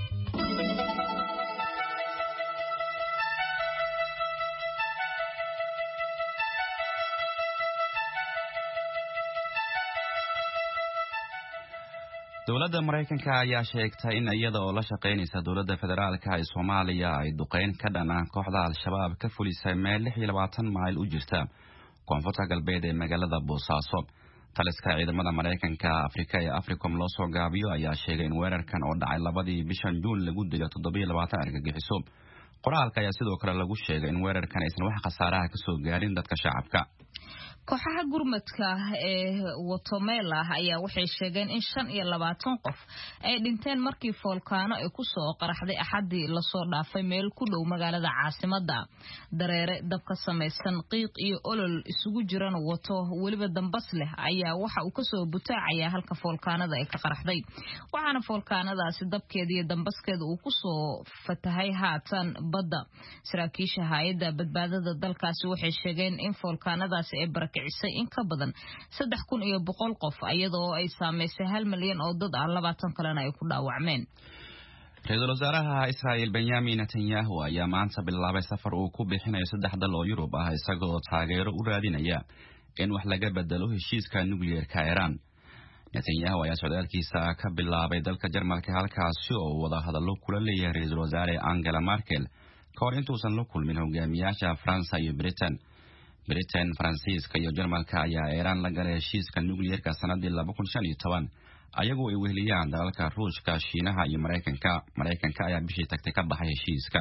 dowladda Mareykanka ayaa sheegtay in iyada oo la shaqeynaysa dowladda federaalka ee Soomaaliya ay duqeyn ka dhan ah kooxda Al-Shabaab ka fulisay meel lix iyo labaatan mayl u jirta koonfurta galbeed ee magaalada Boosaaso. taliska ciidamada Mareykanka Afrika ee Africom loo soo gaabiyo ayaa sheegay in weerarkan oo dhacay labadii bishan Juun lagu dilay toddoba iyo labaatan argagixiso. qoraalka ayaa sidoo kale lagu sheegay in weerarkan aysan wax khasaaraha ka soo gaarin dadka shacabka. kooxaha gurmadka ee Watomela ayaa waxay sheegeen in shan iyo labaatan qof ay dhinteen markii foolkaano ay ku soo qaraxday axadii la soo dhaafay meel ku dhow magaalada caasimadda. dareere dab ka samaysan qiiq iyo olol isugu jiran wato waliba dambas leh ayaa waxa uu ka soo butaacaya halka foolkaanada ay ka qaraxday. waxaana foolkaanadaasi dabkeeda iyo dambaskeeda uu ku soo fatahay haatan badda. saraakiisha hay'adda badbaadada dalkaasi waxay sheegeen in foolkaanadaasi ay kicisay in ka badan saddex kun iyo boqol qof iyadoo ay saameysay hal milyan oo dad ah labaatan kalena ay ku dhaawacmeen. Ra'iisul Wasaaraha Israel Benjamin Netanyahu ayaa maanta bilaabay safar uu ku bixinayo saddex dal oo Yurub ah isagoo taageero u raadinaya in wax laga bedelo heshiiska nukliyeerka Iran. Netanyahu ayaa socdaalkiisa ka bilaabay dalka Jarmalka halkaasi oo wada hadallo kula leeyahay Ra'iisul Wasaare Angela Merkel ka hor intuusan la kulmin hogaamiyaasha France iyo Britain. Britain, Faransiiska iyo Jarmalka ayaa Iran la galay heshiiska nukliyeerka sanadii laba kun shan iyo toban ayagoo ay weheliyaan dalalka Ruushka, Shiinaha iyo Mareykanka. Mareykanka ayaa bishii tagtay ka baxay heshiiska.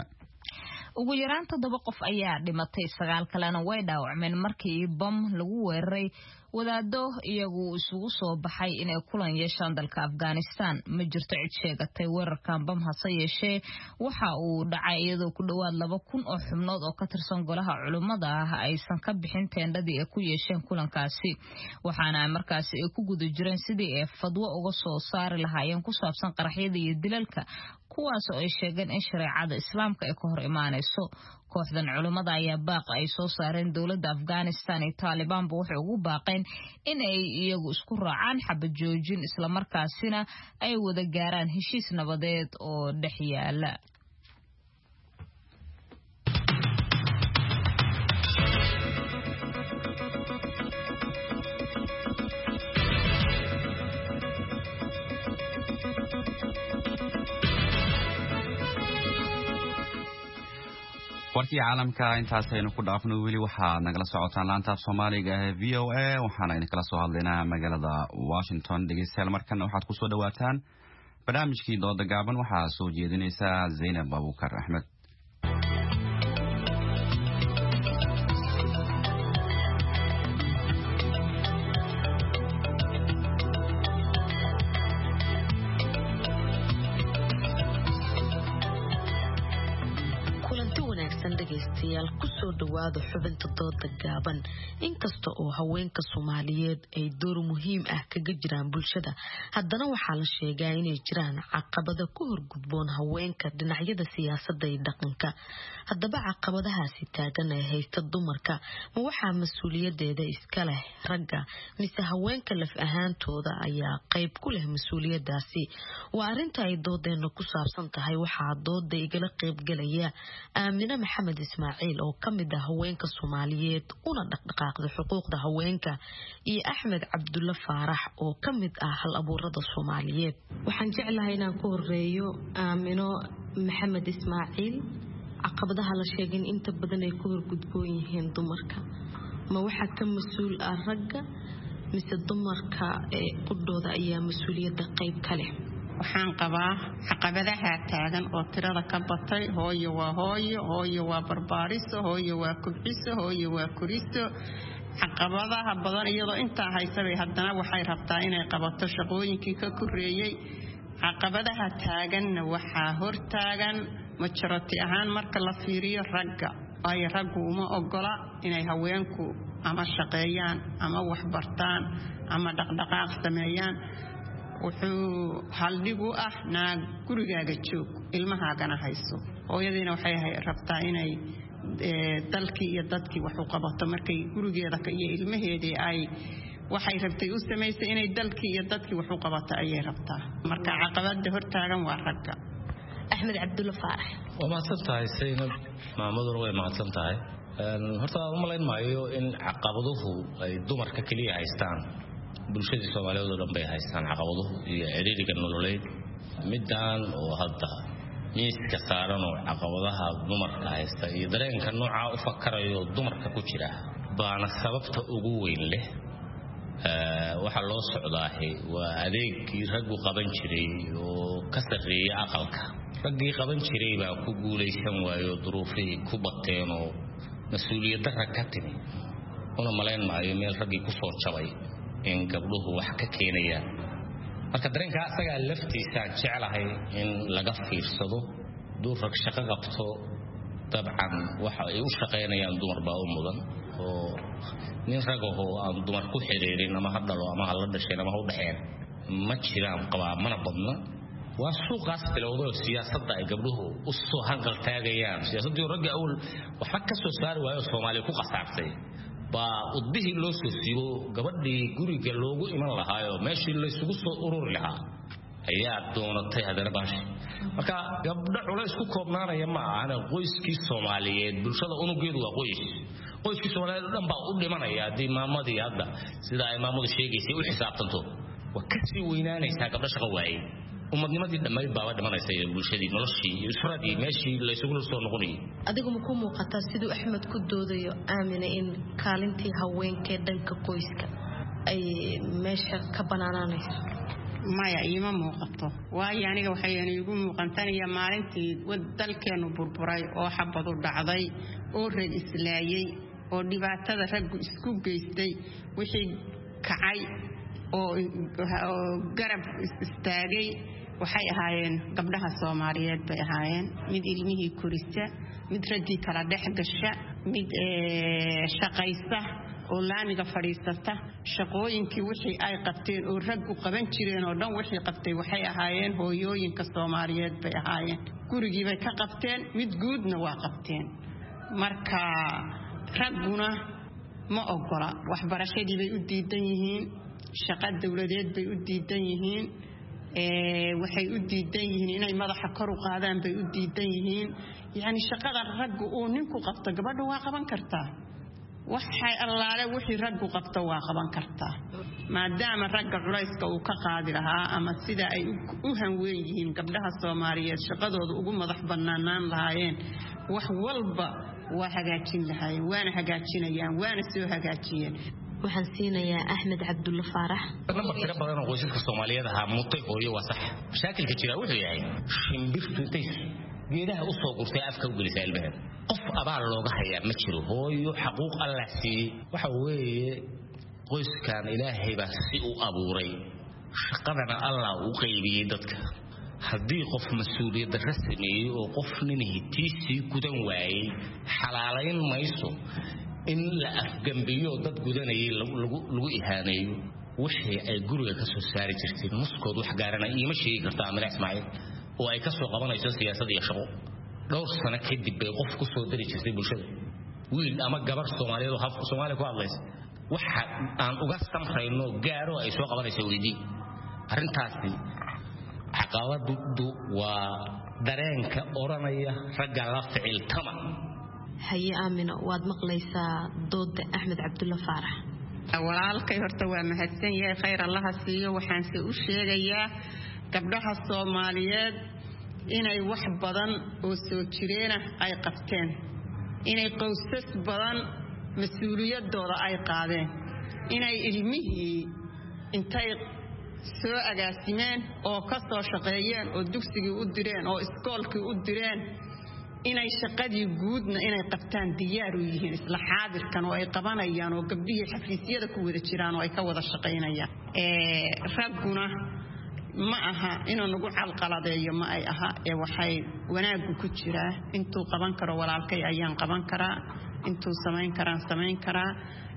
ugu yaraan toddoba qof ayaa dhimatay sagaal kalena way dhaawacmeen markii bam lagu weeraray wadaado iyagu isugu soo baxay inay kulan yeeshaan dalka Afghanistan. ma jirto cid sheegatay weerarkan bam hase yeeshee waxa uu dhacay iyadoo ku dhawaad laba kun oo xubnood oo ka tirsan golaha culimada ah aysan ka bixin teendadii ay ku yeesheen kulankaasi. waxaana markaasi ay ku guda jireen sidii ay fadwo uga soo saari lahaayeen ku saabsan qaraxyada iyo dilalka kuwaas oo ay sheegeen in shareecada islaamka ay ka hor imaanayso. kooxdan culimada ayaa baaq ay soo saareen dowladda Afghanistan iyo Taliban waxay ugu baaqeen in ay iyagu isku raacaan xabad joojin isla markaasina ay wada gaaraan heshiis nabadeed oo dhex yaala. warkii caalamka intaas aynu ku dhaafno weli waxa nagala socotaan laanta Soomaaliga ee V O A waxaana idin kala soo hadlaynaa magaalada Washington. dhegeystayaal markan waxaad ku soo dhawaataan barnaamijkii dooda gaaban waxaa soo jeedinaysa Zainab Abubakar Ahmed. kusoo dhawaada xubinta dooda gaaban. inkasta oo haweenka Soomaaliyeed ay door muhiim ah kaga jiraan bulshada haddana waxaa la sheegaa inay jiraan caqabado ku horgudboon haweenka dhinacyada siyaasadda iyo dhaqanka. haddaba caqabadahaasi taagan ee haysta dumarka ma waxaa mas-uuliyadeeda iska leh ragga mise haweenka laf ahaantooda ayaa qayb ku leh mas-uuliyadaasi? waa arrinta ay doodeena ku saabsan tahay. waxaa dooda igala qaybgalaya Aamina Maxamed Ismaaciil oo ka mid mida haweenka Soomaaliyeed una dhaqdhaqaaqda xuquuqda haweenka iyo Axmed Cabdulla Faarax oo kamid ah hal abuurada Soomaaliyeed waxaan jeclahay inaan ku horeeyo Aamino Maxamed Ismaaciil caqabadaha la sheegay inta badan ay ku horgudboon yihiin dumarka ma waxa ka mas'uul ah ragga mise dumarka ee qudooda ayaa mas'uuliyadda qayb kale waxaan qabaa caqabadaha taagan oo tirada ka batay hooyo waa hooyo hooyo waa barbaariso hooyo waa kubciso hooyo waa kuriso caqabadaha badan iyadoo inta haysabay haddana waxay rabtaa inay qabato shaqooyinkii ka koreeyay caqabadaha taaganna waxaa hor taagan majority ahaan marka la fiiriyo ragga ay raggu uma ogola inay haweenku ama shaqeeyaan ama wax bartaan ama dhaqdhaqaaq sameeyaan wuxuu haldhigu ah naag gurigaaga joog ilmahaagana hayso hooyadiina waxay rabtaa inay dalkii iyo dadkii wax u qabato markay gurigeeda iyo ilmaheedii ay waxay rabtay u sameysay inay dalkii iyo dadkii wax u qabato ayay rabtaa marka caqabada hor taagan waa ragga Axmed Cabdulla Faarax waa mahadsantahay Saynab maamaduna way mahadsantahay horta uma malayn maayo in caqabaduhu ay dumarka kaliya haystaan bulshada Soomaaliyeed oo dhan bay haystaan caqabaduhu iyo ciriiriga nololeed midaan oo hadda miiska saaran oo caqabadaha dumarka haysta iyo dareenka nooca u fakarayo dumarka ku jira baana sababta ugu weyn leh waxa loo socdaahay waa adeegkii raggu qaban jiray oo ka sarreeyay aqalka raggii qaban jiray baa ku guulaysan waayo duruufihii ku bateen oo mas'uuliyadda rag ka timi una malayn maayo meel raggii ku soo jabay in gabdhuhu wax ka keenayaan marka dareenka asaga laftiisa jecelahay in laga fiirsado duur rag shaqo qabto dabcan waxa ay u shaqeynayaan dumar baa u mudan oo nin ragaho aan dumar ku xiriirin ama hadalo ama la dhashay ama u dhaxeen ma jiraan qabaa mana badna waa suuqaas bilowdo siyaasadda ay gabdhuhu u soo hanqal taagayaan siyaasadii ragga awal waxa ka soo saari waayo Soomaaliya ku qasaartay baa udbihii loo soo siibo gabadhii guriga loogu iman lahaayo meeshii la isugu soo ururi lahaa ayaa doonatay hadana baash marka gabdha culays ku koobnaanaya ma aha qoyskii Soomaaliyeed bulshada unugeedu waa qoys qoyskii Soomaaliyeed dhan baa u dhimanaya hadii maamadii hadda sida ay maamadu sheegaysay u xisaabtanto waa ka sii weynaanaysa gabdha shaqo waayay umadnimadii dhammayd baa dhimanaysa bulshadii noloshii isradii meeshii la isugu soo noqonayay adigu ma ku muuqata sidoo Axmed ku doodayo Aamina in kaalintii haweenka dhanka qoyska ay meesha ka banaanaanayso maya ima muuqato waayo aniga waxay igu muuqantanaya maalintii dalkeenu burburay oo xabad u dhacday oo rag islaayay oo dhibaatada raggu isku geystay wixii kacay oo garab istaagay waxay ahaayeen gabdhaha Soomaaliyeed bay ahaayeen mid ilmihii korisa mid ragii kala dhex gasha mid ee shaqaysta oo laamiga fadhiisata shaqooyinkii wixii ay qabteen oo rag u qaban jireen oo dhan wixii qabtay waxay ahaayeen hooyooyinka Soomaaliyeed bay ahaayeen gurigii bay ka qabteen mid guudna waa qabteen marka ragguna ma ogola waxbarashadii bay u diidan yihiin shaqo dawladeed bay u diidan yihiin ee waxay u diidan yihiin inay madaxa kor u qaadaan bay u diidan yihiin yani shaqada raggu oo ninku qabto gabadhu waa qaban kartaa waxay allaale wixii raggu qabto waa qaban kartaa maadaama ragga culayska uu ka qaadi lahaa ama sida ay u hanweyn yihiin gabdhaha Soomaaliyeed shaqadooda ugu madax banaanaan lahaayeen wax walba waa hagaajin lahaayeen waana hagaajinayaan waana soo hagaajiyeen waxaan siinayaa Axmed Cabdulla Faarax number tira badan oo qoysaska Soomaaliyeed ah mutay hooyo waa sax mashaakilka jira wuxuu yahay shimbirtu intay geedaha u soo gurtay afka u gelisay ilmaheeda qof abaal looga hayaa ma jiro hooyo xaquuq Allah siiyay waxa weeye qoyskan Ilaahay baa si u abuuray shaqadana Allah u qaybiyay dadka haddii qof mas'uuliyad rasmi oo qof ninihi tiisi gudan waayay xalaalayn mayso in la afgambiyo dad gudanayay lagu lagu ihaaneeyo wixii ay guriga ka soo saari jirtay muskood wax gaarana ima sheegi kartaa Amir Ismaaciil oo ay ka soo qabanayso siyaasadda iyo shaqo dhowr sano kadib bay qof ku soo dari jirtay bulshada wiil ama gabar Soomaaliyeed oo hafka Soomaaliya ku hadlaysa waxa aan uga samrayno gaaro ay soo qabanayso weydii arrintaasi caqabadu waa dareenka oranaya ragga la ficiltama haye aamino waad maqlaysaa dooda Axmed Cabdulla Faarax walaalkay horta waa mahadsan yahay khayr Allah siiyo waxaan si u sheegayaa gabdhaha Soomaaliyeed inay wax badan oo soo jireena ay qabteen inay qoysas badan mas'uuliyadooda ay qaadeen inay ilmihii intay soo agaasimeen oo ka soo shaqeeyeen oo dugsigii u direen oo iskoolkii u direen inay shaqadii guudna inay qabtaan diyaar u yihiin isla xaadirkan oo ay qabanayaan oo gabdhihii xafiisyada ku wada jiraan oo ay ka wada shaqeynayaan ee raguna ma aha inuu nagu calqaladeeyo ma ay aha ee waxay wanaagu ku jiraa intuu qaban karo walaalkay ayaan qaban karaa intuu samayn karaan samayn karaa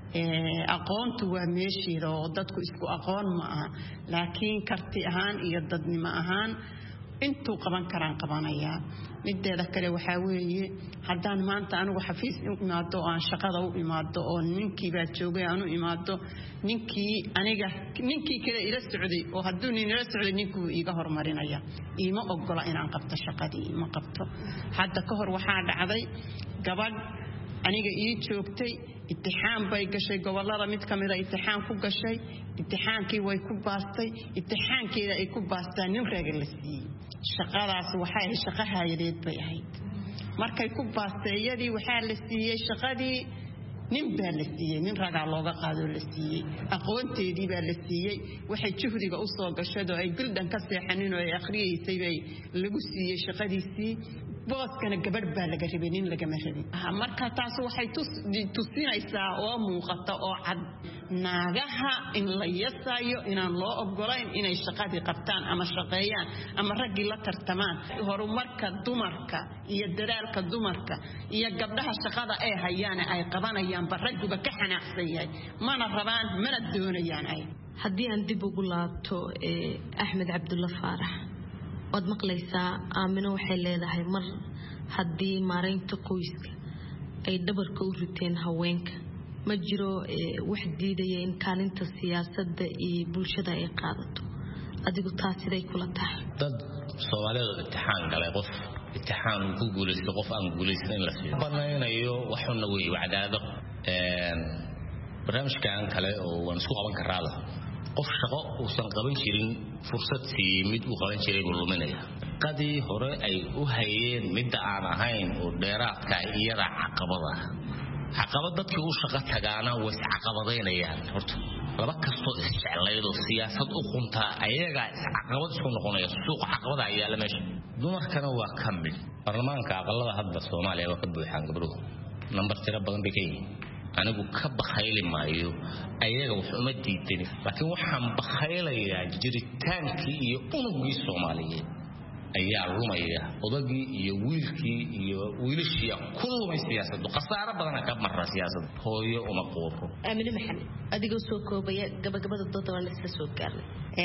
ee aqoontu waa meesheeda oo dadku isku aqoon ma aha laakiin karti ahaan iyo dadnimo ahaan intuu qaban karaan qabanaya mideeda kale waxa weeye hadaan maanta anigu xafiis u imaado oo aan shaqada u imaado oo ninkii baa joogay aan u imaado ninkii aniga ninkii kale ila socday oo haduu nin ila socday ninkuu iga hormarinaya iima ogola inaan qabto shaqadii ma qabto hadda ka hor waxa dhacday gabadh aniga ii joogtay imtixaan bay gashay gobolada mid kamid ah imtixaan ku gashay imtixaankii way ku baastay imtixaankeeda ay ku baastaan nin reer la siiyay shaqadaas waxay shaqo hay'adeed bay ahayd markay ku baasteeyadii waxa la siiyay shaqadii nin baa la siiyay nin raga looga qaado la siiyay aqoonteedii baa la siiyay waxay juhdiga u soo gashay oo ay bildan ka seexanin oo ay akhriyeysay bay lagu siiyay shaqadiisii booskana gabadh baa laga rabay nin laga ma rabin marka taas waxay tusinaysaa oo muuqata oo cad naagaha in la yasayo inaan loo ogolayn inay shaqadii qabtaan ama shaqeeyaan ama raggi la tartamaan horumarka dumarka iyo dadaalka dumarka iyo gabdhaha shaqada ay hayaan ay qabanayaan barraguba ka xanaaqsan yahay mana rabaan mana doonayaan ay haddii aan dib ugu laabto Axmed Cabdulla Faarax wad maqlaysaa aamino waxay leedahay mar haddii maareynta qoyska ay dhabarka u riteen haweenka ma jiro wax diidaya in kaalinta siyaasadda iyo bulshada ay qaadato adigu taas siday kula tahay dad Soomaaliyeed imtixaan galay qof imtixaan ku guuleystay qof aan guuleysan la siiyo banaynayo waxuna way wacdaado een barnaamijkan kale oo waan isku qaban karaa qof shaqo uu san qaban jirin fursad si mid uu qaban jiray luminaya qadii hore ay u hayeen mid aan ahayn oo dheeraadka iyada caqabada caqabad dadkii uu shaqo tagaana way caqabadeynayaan horta laba kasto isjeclaydo siyaasad u qunta ayaga caqabad isku noqonaya suuq caqabada ayaa la meesha dumarkana waa kamil barlamaanka aqalada hadda Soomaaliya waa ka buuxaan gabdhuhu number tira badan bay keenay anigu ka bakhayli maayo ayaga wuxuu ma diidan laakiin waxaan bakhaylayaa jiritaankii iyo unugii Soomaaliyeed ayaa lumaya odagii iyo wiilkii iyo wiilashii kulumay siyaasaddu qasaaro badan ka marra siyaasad hooyo uma qooro Aamina Maxamed adiga soo koobaya gabagabada dooda waan isla soo gaarnay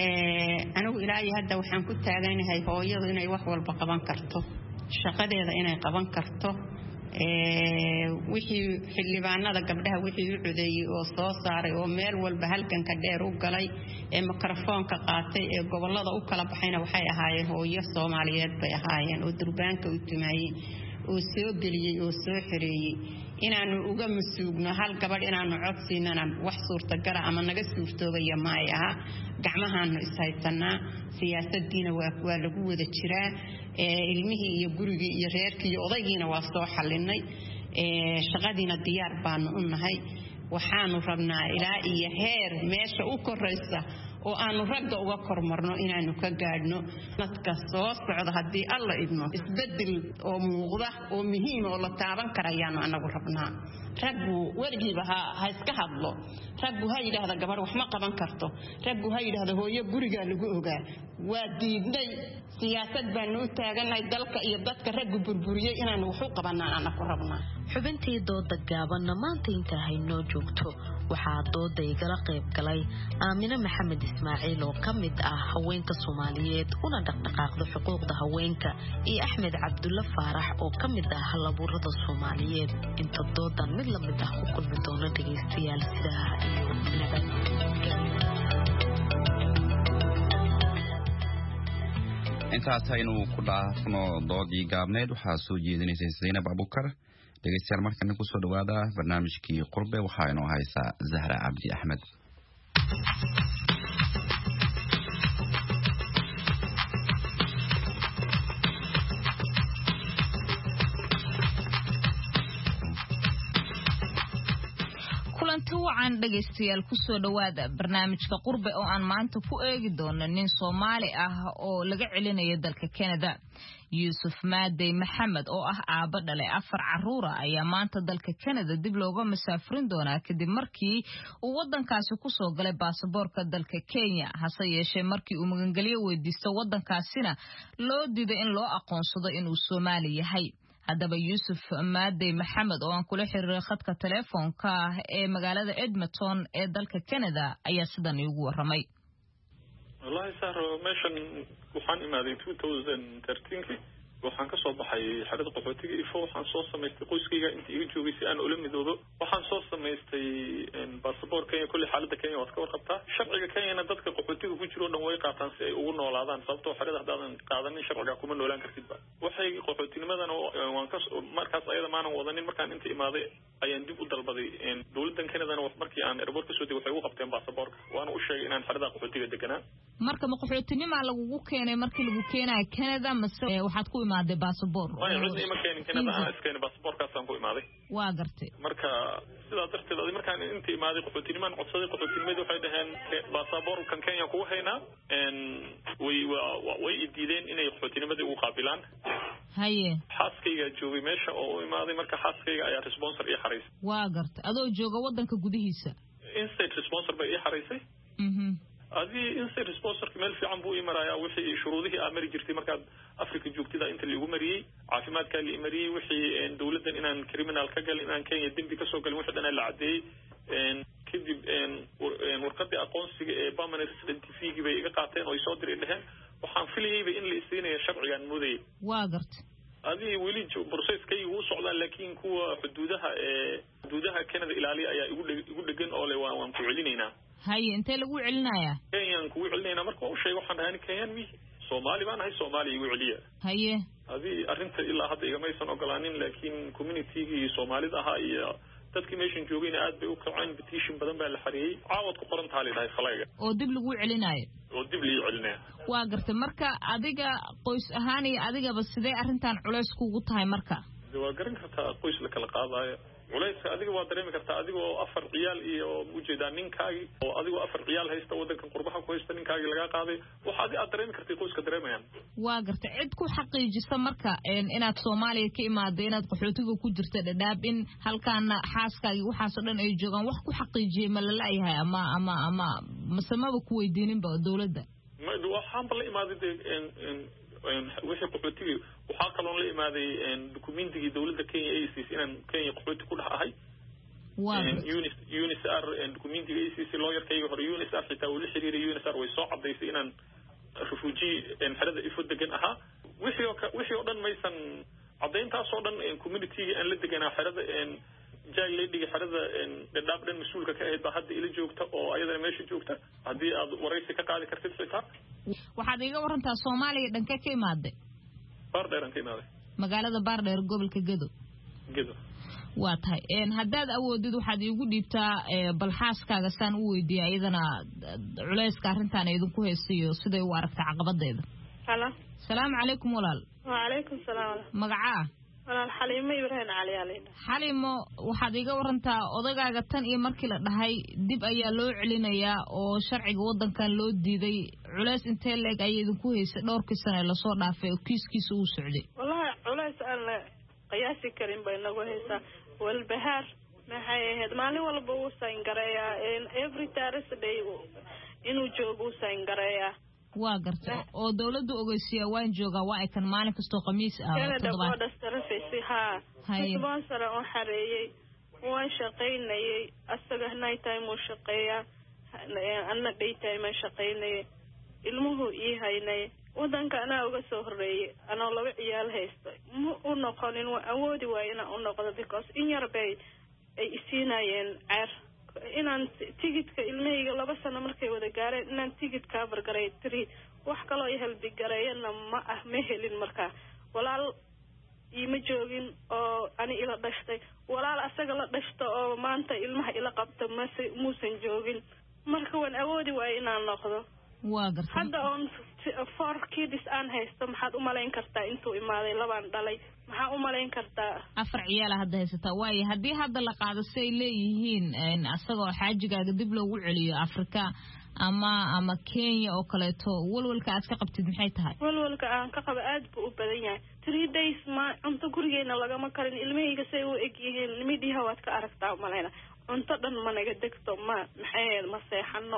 ee anigu ilaahay hadda waxaan ku taaganahay hooyadu inay wax walba qaban karto shaqadeeda inay qaban karto ee wixii xildhibaanada gabdhaha wixii u codeeyay oo soo saaray oo meel walba halkan ka dheer u galay ee mikrofoonka qaatay ee gobolada u kala baxayna waxay ahaayeen hooyo Soomaaliyeed bay ahaayeen oo durbaanka u tumayay oo soo galiyay oo soo xireeyay inaanu uga masuugno hal gabadh inaanu codsiinana wax suurtagal ah ama naga suurtoobaya ma ay aha gacmahaanu ishaysanaa siyaasadiina waa waa lagu wada jiraa ee ilmihii iyo gurigii iyo reerkii iyo odaygiina waa soo xalinay ee shaqadiina diyaar baanu u nahay waxaanu rabnaa ilaa iyo heer meesha u koraysa oo aanu ragga uga kormarno inaanu ka gaadhno dadka soo socda hadii alla idmo isbedel oo muuqda oo muhiim oo la taaban karayaanu anagu rabnaa raggu warigiiba ha iska hadlo raggu ha yiraahdo gabar wax ma qaban karto raggu ha yiraahdo hooyo guriga lagu ogaa waa diidnay siyaasad baan u taaganay dalka iyo dadka raggu burburiyay inaanu wax u qabanaa anagu rabnaa xubintii dooda gaaban maanta inta hayno joogto waxaa dooda igala qayb galay Aamina Maxamed Ismaaciil oo kamid ah haweenka Soomaaliyeed una dhaqdhaqaaqda xuquuqda haweenka iyo Axmed Cabdulla Faarax oo kamid ah halabuurada Soomaaliyeed inta doodan mid la mid ah ku kulmi doona dhageystayaal sidaa iyo nabad intaas aynu ku dhaafno doodii gaabneed waxaa soo jeedinaysay Zainab Abukar dhegeystayaal markana ku soo dhawaada barnaamijkii qurbe waxaa inoo haysaa Zahra Cabdi Axmed. kulanti wacan dhageystayaal ku soo dhawaada barnaamijka qurbe oo aan maanta ku eegi doono nin Soomaali ah oo laga celinayo dalka Canada. Yusuf Maadey Maxamed oo ah aaba dhalay afar caruur ah ayaa maanta dalka Canada dib looga masaafurin doonaa kadib markii uu wadankaasi ku soo galay baasaboorka dalka Kenya hase yeeshee markii uu magangeliyo weydiisto wadankaasina loo diiday in loo aqoonsado inuu Soomaali yahay. haddaba Yusuf Maadey Maxamed oo aan kula xiriiray khadka telefoonka ee magaalada Edmonton ee dalka Canada ayaa sidan iigu waramay. wallahi sahro meeshan waxaan imaaday two thousand thirteen waxaan ka soo baxay xarada qaxootiga ifo waxaan soo sameystay qoyskayga intii iga joogay si aan ula midoobo waxaan soo sameystay baasaboor Kenya kulli xaaladda Kenya waad ka warqabtaa sharciga Kenyana dadka qaxootiga ku jiro dhan way qaataan si ay ugu noolaadaan sababtoo xarada hadaan qaadanin sharciga kuma noolaan kartid ba waxay qaxootinimadan waan ka markaas ayada maanan wadanin markaan inta imaaday ayaan dib u dalbaday dawladdan Canada wax markii aan airport ka soo degay waxay ugu qabteen baasaboorka waana u sheegay inaan xarada qaxootiga deganaa marka ma qaxootinima lagu keenay markii lagu keenay Canada mase waxaad ku imaaday baasaboor way cid ima keenin Canada aan iskeen baasaboorkaas aan ku imaaday waa gartay marka sidaa darteed adi markaan inta imaaday qaxootinimaan codsaday qaxootinimadu waxay dhaheen baasaboorkan Kenya ku haynaa en way way diideen inay qaxootinimada ugu qaabilaan haye xaaskayga joogay meesha oo u imaaday marka xaaskayga ayaa sponsor ii xareysay waa gartay adoo jooga wadanka gudihiisa instate sponsor bay ii xareysay mhm adii instate sponsor meel fiican buu imarayaa wixii shuruudihii aamari jirtay markaad Afrika joogtida inta lagu mariyay caafimaadka la mariyay wixii dawladdan inaan criminal ka gal inaan Kenya dambi ka soo galin wixii dhan la cadeeyay en kadib en warqadii aqoonsiga ee permanent residency bay iga qaateen oo soo diray dhahan waxaan filayay in la isinayo sharcigan muday waa gartay adii weli processkay uu socdaa laakiin kuwa xuduudaha ee xuduudaha Canada ilaaliya ayaa igu dhagan oo le waan ku celinaynaa haye intee lagu celinayaa Kenyan ku celinaynaa marka uu sheego waxaan dhahay Kenyan mi Soomaali baan hay Soomaali igu celiya haye hadii arinta ilaa hadda iga maysan ogolaanin laakiin community-gii Soomaalida ahaa iyo dadkii meeshan joogayna aad bay u kaceen petition badan baa la xariyay caawad ku qoran tahay dhahay falayga oo dib lagu celinayo oo dib lii celinaya waa gartay marka adiga qoys ahaan iyo adigaba sidee arintan culays kugu tahay marka waa garan kartaa qoys la kala qaadayo culayska adiga waa dareemi kartaa adigoo afar ciyaal iyo ujeedaa ninkaagi oo adigoo afar ciyaal haysta wadankan qurbaha ku haysta ninkaagi laga qaaday waxa aad dareemi kartay qoyska dareemayaan waa gartay cid ku xaqiijisa marka inaad Soomaaliya ka imaaday inaad qaxootiga ku jirto dhadhaab in halkaana xaaskaagi waxaas oo dhan ay joogan wax ku xaqiijiyay ma la leeyahay ama ama ama masamaba ku weydiinin ba dawladda ma waxaan bal imaaday in in wixii qaxootiga waxa kaloon la imaaday dukumeentiga dawladda Kenya ay siisay inaan Kenya qaxooti ku dhahay waa Unis Unisar and dukumeentiga ay siisay lawyer-kayga hore Unisar xitaa uu la xiriiray Unisar way soo cadeysay inaan refugee in xerada ifo degan ahaa wixii oo wixii oo dhan maysan cadeyntaas oo dhan community-ga aan la deganaa xerada in jaay leediga xerada in dhadhaab dhan mas'uulka ka ahayd baa hadda ila joogta oo ayadana meesha joogta hadii aad waraysi ka qaadi kartid xitaa waxaad iga warantaa Soomaaliya dhanka ka imaaday Baardheer aan ka imaaday magaalada Baardheer gobolka Gedo Gedo waa tahay een hadaad awoodid waxaad igu dhiibtaa bal xaaskaaga saan u weydiiyay ayadana culayska arintan ay idinku heesiyo siday u aragtaa caqabadeeda hala salaam calaykum walaal wa calaykum salaam magaca walaal Xaliimo Ibrahim Cali Aleena Xaliimo waxaad iga warantaa odagaaga tan iyo markii la dhahay dib ayaa loo celinayaa oo sharciga wadankan loo diiday culays intee leeg ay idinku heysay dhowrkii sano la soo dhaafay oo kiiskiisa uu socday wallahi culays aan qiyaasi karin bay nagu haysaa walbahaar maxay ahayd maalin walba uu sayn gareeyaa every Thursday inuu joogo uu sayn gareeyaa waa gartay oo dawladdu ogeysiya waan joogaa waa ay kan maalin kasto khamiis ah toddobaad dastarafaysi ha sponsor oo xareeyay waan shaqaynayay asaga night time uu shaqeeyaa anna day time shaqaynayay ilmuhu ii haynay wadanka ana uga soo horeeyay ana laba ciyaal haysta ma u noqonin waa awoodi waa inaan u noqdo because in yar bay ay isiinayeen ceer inaan tigidka ilmahayga laba sano markay wada gaareen inaan tigid ka bargaray tiri wax kale oo helbi gareeyna ma ah ma helin marka walaal iima joogin oo ani ila dhashtay walaal asaga la dhashto oo maanta ilmaha ila qabta mase muusan joogin marka waan awoodi waay inaan noqdo waa gartay hadda on four kids aan haysto maxaad u malayn kartaa intuu imaaday labaan dhalay maxaa u malayn kartaa afar ciyaal hadda haysataa waaye haddii hadda la qaado si ay leeyihiin asagoo xaajigaaga dib loogu celiyo Afrika ama ama Kenya oo kaleeto walwalka aad ka qabtid maxay tahay walwalka aan ka qabo aad buu u badan yahay three days ma cunto gurigeena lagama karin ilmahayga say u eg yihiin midiyaha waad ka aragtaa malayna cunto dhan ma naga degto ma maxay ma seexano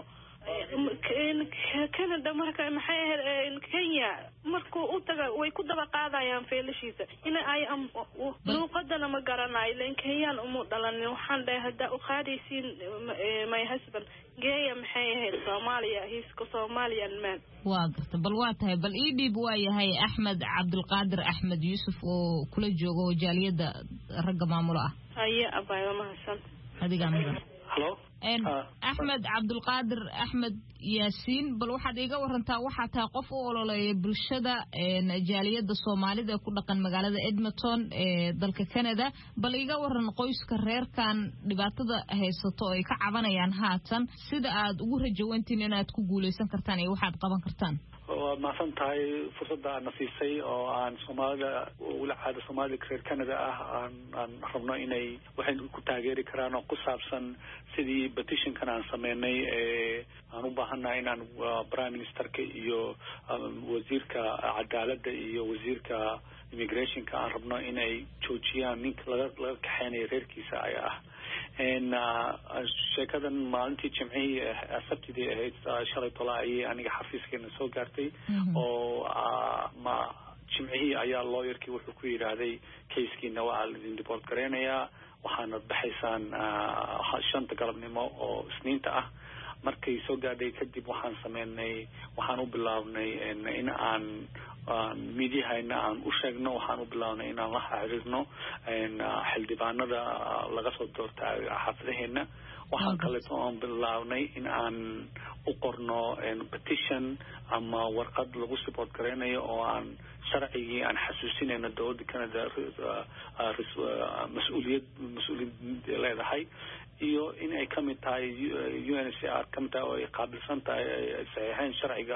Canada marka maxay ahayd Kenya markuu u taga way ku daba qaadayaan feelashiisa in ay am luqadana ma garanayo leen Kenyan umu dhalanin waxaan dhahay hada u qaadaysiin my husband geeya maxay ahayd Soomaaliya hiiska Soomaaliyan man waa garta bal waa tahay bal ii dhiib waa yahay Axmed Cabdulqaadir Axmed Yuusuf oo kula joogo jaaliyada ragga maamulo ah ayaa abaayada mahadsan adiga amiga hello Axmed Cabdulqaadir Axmed Yaasiin bal waxaad iga warantaa waxa taa qof u ololeeyay bulshada ee jaaliyada Soomaalida ku dhaqan magaalada Edmonton ee dalka Canada bal iga waran qoyska reerkan dhibaatada haysato oo ay ka cabanayaan haatan sida aad ugu rajawantiin inaad ku guuleysan kartaan iyo waxaad qaban kartaan waa maasan tahay fursadda aan nasiisay oo aan Soomaalida wala caada Soomaalida reer Canada ah aan aan rabno inay waxay ku taageeri karaan oo ku saabsan sidii petition kan aan sameynay ee aan u baahanahay inaan prime ministerka iyo wasiirka cadaaladda iyo wasiirka immigration ka aan rabno inay joojiyaan ninka laga laga kaxeynay reerkiisa ay ah en sheekadan maalintii jimcihii sabtidii ahayd shalay tolaayi aniga xafiiskeena soo gaartay oo ma jimcihii ayaa lawyerkii wuxuu ku yidhaahday kayskiina waa laidin deport gareynayaa waxaana baxaysaan shanta galabnimo oo isniinta ah markay soo gaadhay kadib waxaan sameynay waxaan u bilaabnay in aan miidiyahayna aan u sheegno waxaan u bilaabnay inaan la xiriirno xildhibaanada laga soo doorta xaafadaheena waxaan kaleeto aan bilaabnay in aan u qorno petition ama warqad lagu support gareynayo oo aan sharcigii aan xasuusinayno dowladda Canada mas-uuliyad mas-uuliyad leedahay iyo in ay kamid tahay U N H C R kamid tahay oo ay qaabilsan tahay saxiixeen sharciga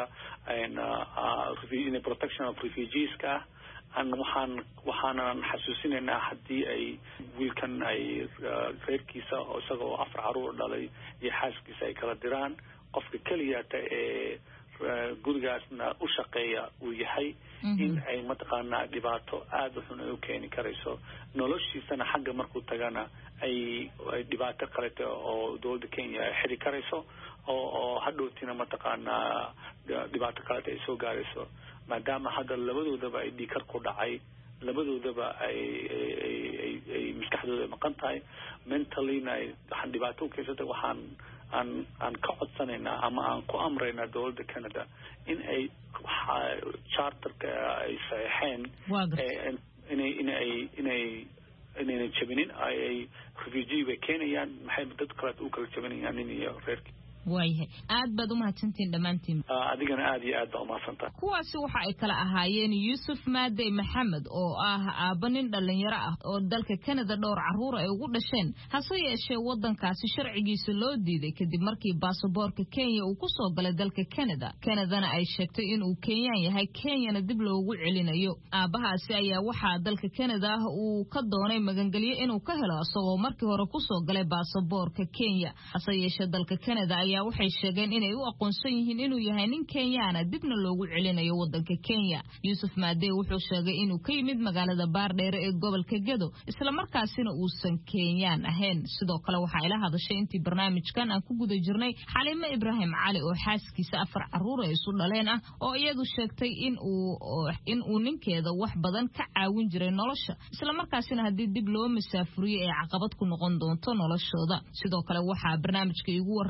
in protection of refugees ka aan waxaan waxaan xasuusinaynaa haddii ay wiilkan ay reerkiisa oo isagoo afar caruur dhalay iyo xaaskiisa ay kala diraan qofka kaliya ee gurigaasna u shaqeeya uu yahay in ay mataqaanaa dhibaato aad u xun ay u keeni karayso noloshiisana xagga markuu tagana ay dhibaato kalete oo dowladda Kenya ay xiri karayso oo oo hadhowtina mataqaanaa dhibaato kalete ay soo gaarayso maadaama hadda labadoodaba ay dhiikar ku dhacay labadoodaba ay ay ay maskaxdooda maqan tahay mentallyna ay waxaan dhibaato u keensatay waxaan aan aan ka codsanaynaa ama aan ku amraynaa dowladda Canada in ay charterka ay saxiixeen inay inay inay inay jabinin ay refugee bay keenayaan maxay dad kale u kala jabinayaan in iyo reerkii waayahay aad baad u mahadsantiin dhammaantiin adigana aad iyo aad baa umahadsantahay kuwaasi waxa ay kala ahaayeen Yuusuf Maadey Maxamed oo ah aaba nin dhalinyaro ah oo dalka Canada dhowr caruur ay ugu dhasheen hase yeeshee wadankaasi sharcigiisa loo diiday kadib markii baasaboorka Kenya uu ku soo galay dalka Canada Canadana ay sheegtay in uu Kenyan yahay Kenyana dib loogu celinayo aabahaasi ayaa waxa dalka Canada uu ka doonay magangelyo inuu ka helo asagoo markii hore ku soo galay baasaboorka Kenya hase yeeshee dalka Canada waxay sheegeen inay u aqoonsan yihiin inuu yahay nin Kenyana dibna loogu celinayo wadanka Kenya Yuusuf Maadey wuxuu sheegay inuu ka yimid magaalada Baardheere ee gobolka Gedo isla markaasina uusan Kenyan ahayn sidoo kale waxa ay la hadashay intii barnaamijkan aan ku guda jirnay Xaliime Ibrahim Cali oo xaaskiisa afar caruur ay isu dhaleen ah oo iyadu sheegtay in uu in uu ninkeeda wax badan ka caawin jiray nolosha isla markaasina hadii dib loo masaafuriyo ay caqabad ku noqon doonto noloshooda sidoo kale waxa barnaamijka igu waramay Axmed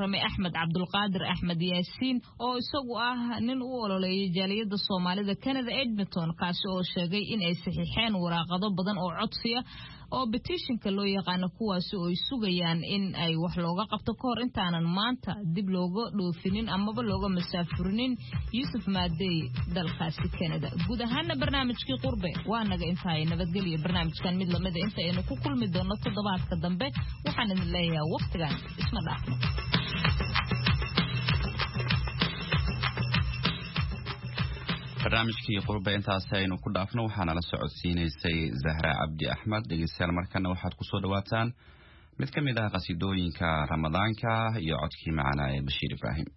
maxamed cabdulqaadir axmed yaasiin oo isagu ah nin u ololeeyay jaaliyadda soomaalida Canada Edmonton kaasi oo sheegay in ay saxiixeen waraaqado badan oo codsiya oo petitionka loo yaqaan kuwaasi oo ay sugayaan in ay wax looga qabto ka hor intaanan maanta dib looga dhoofinin amaba looga masaafurinin Yusuf Maadey dalkaasi Canada guud ahaan barnaamijkii qurbe waa naga intaay nabadgelyo barnaamijkan mid lamid ah inta aynu ku kulmi doono toddobaadka dambe waxaan idin leeyahay waqtigan isma dhaafno barnaamijkii qurbe intaas aynu ku dhaafno waxaana la socodsiinaysay Zahra Cabdi Axmed dhegeystayaal markana waxaad ku soo dhawaataan mid ka mid ah qasiidooyinka Ramadaanka iyo codkii macana ee Bashiir Ibrahim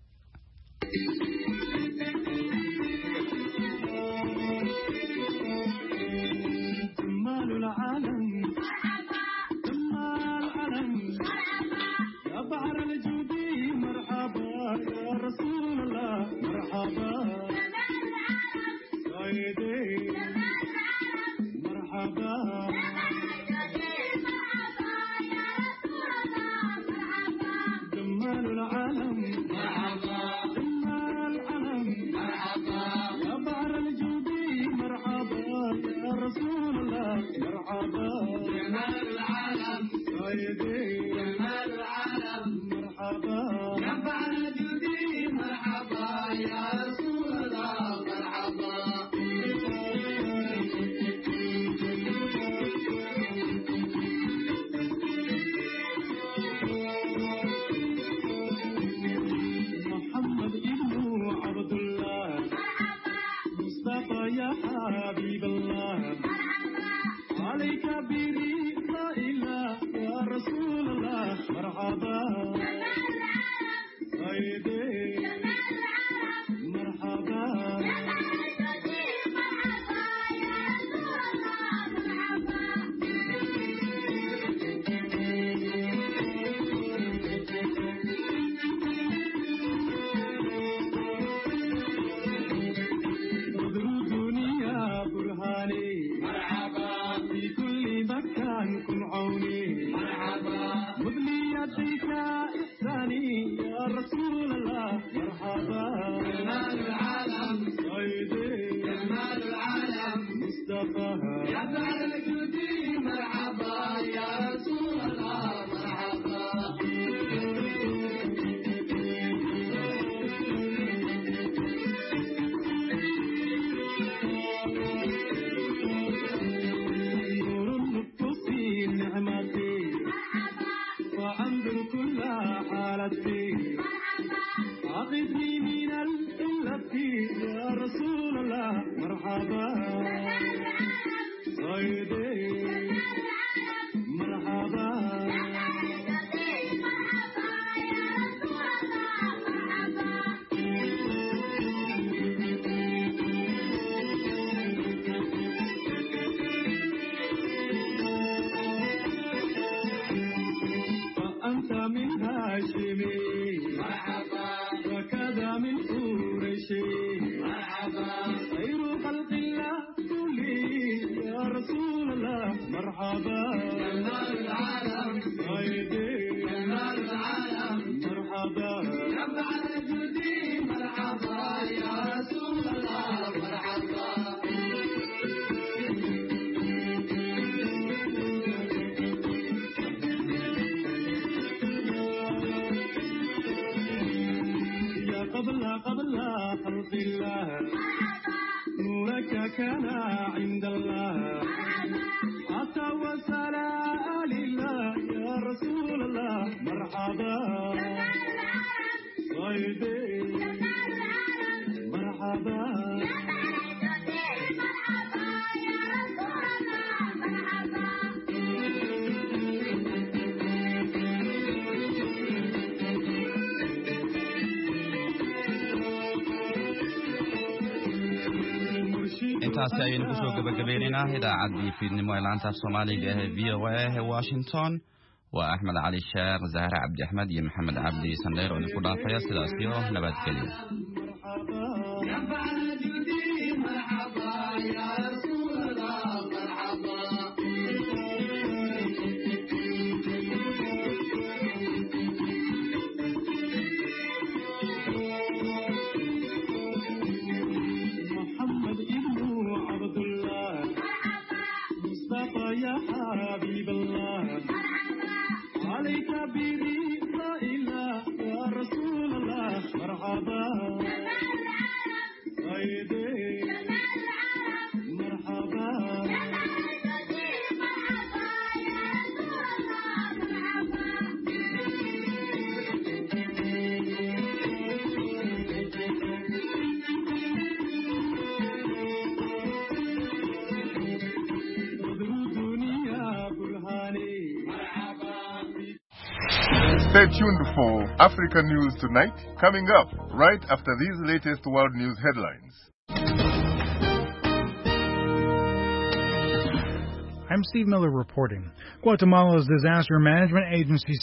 intaasi ayaynu ku soo gabagabaynaynaa idaacaddii fiidnimo ee laanta Soomaaliga ee V O A ee Washington waa Axmed Cali Sheekh Zahra Cabdi Axmed iyo Maxamed Cabdi Sandheer oo ku dhaafaya sidaas iyo nabadgelyo عليك بريء لا إله يا رسول الله مرحبا سيدي مرحبا Stay tuned for Africa News Tonight, coming up right after these latest world news headlines. I'm Steve Miller reporting. Guatemala's disaster management agency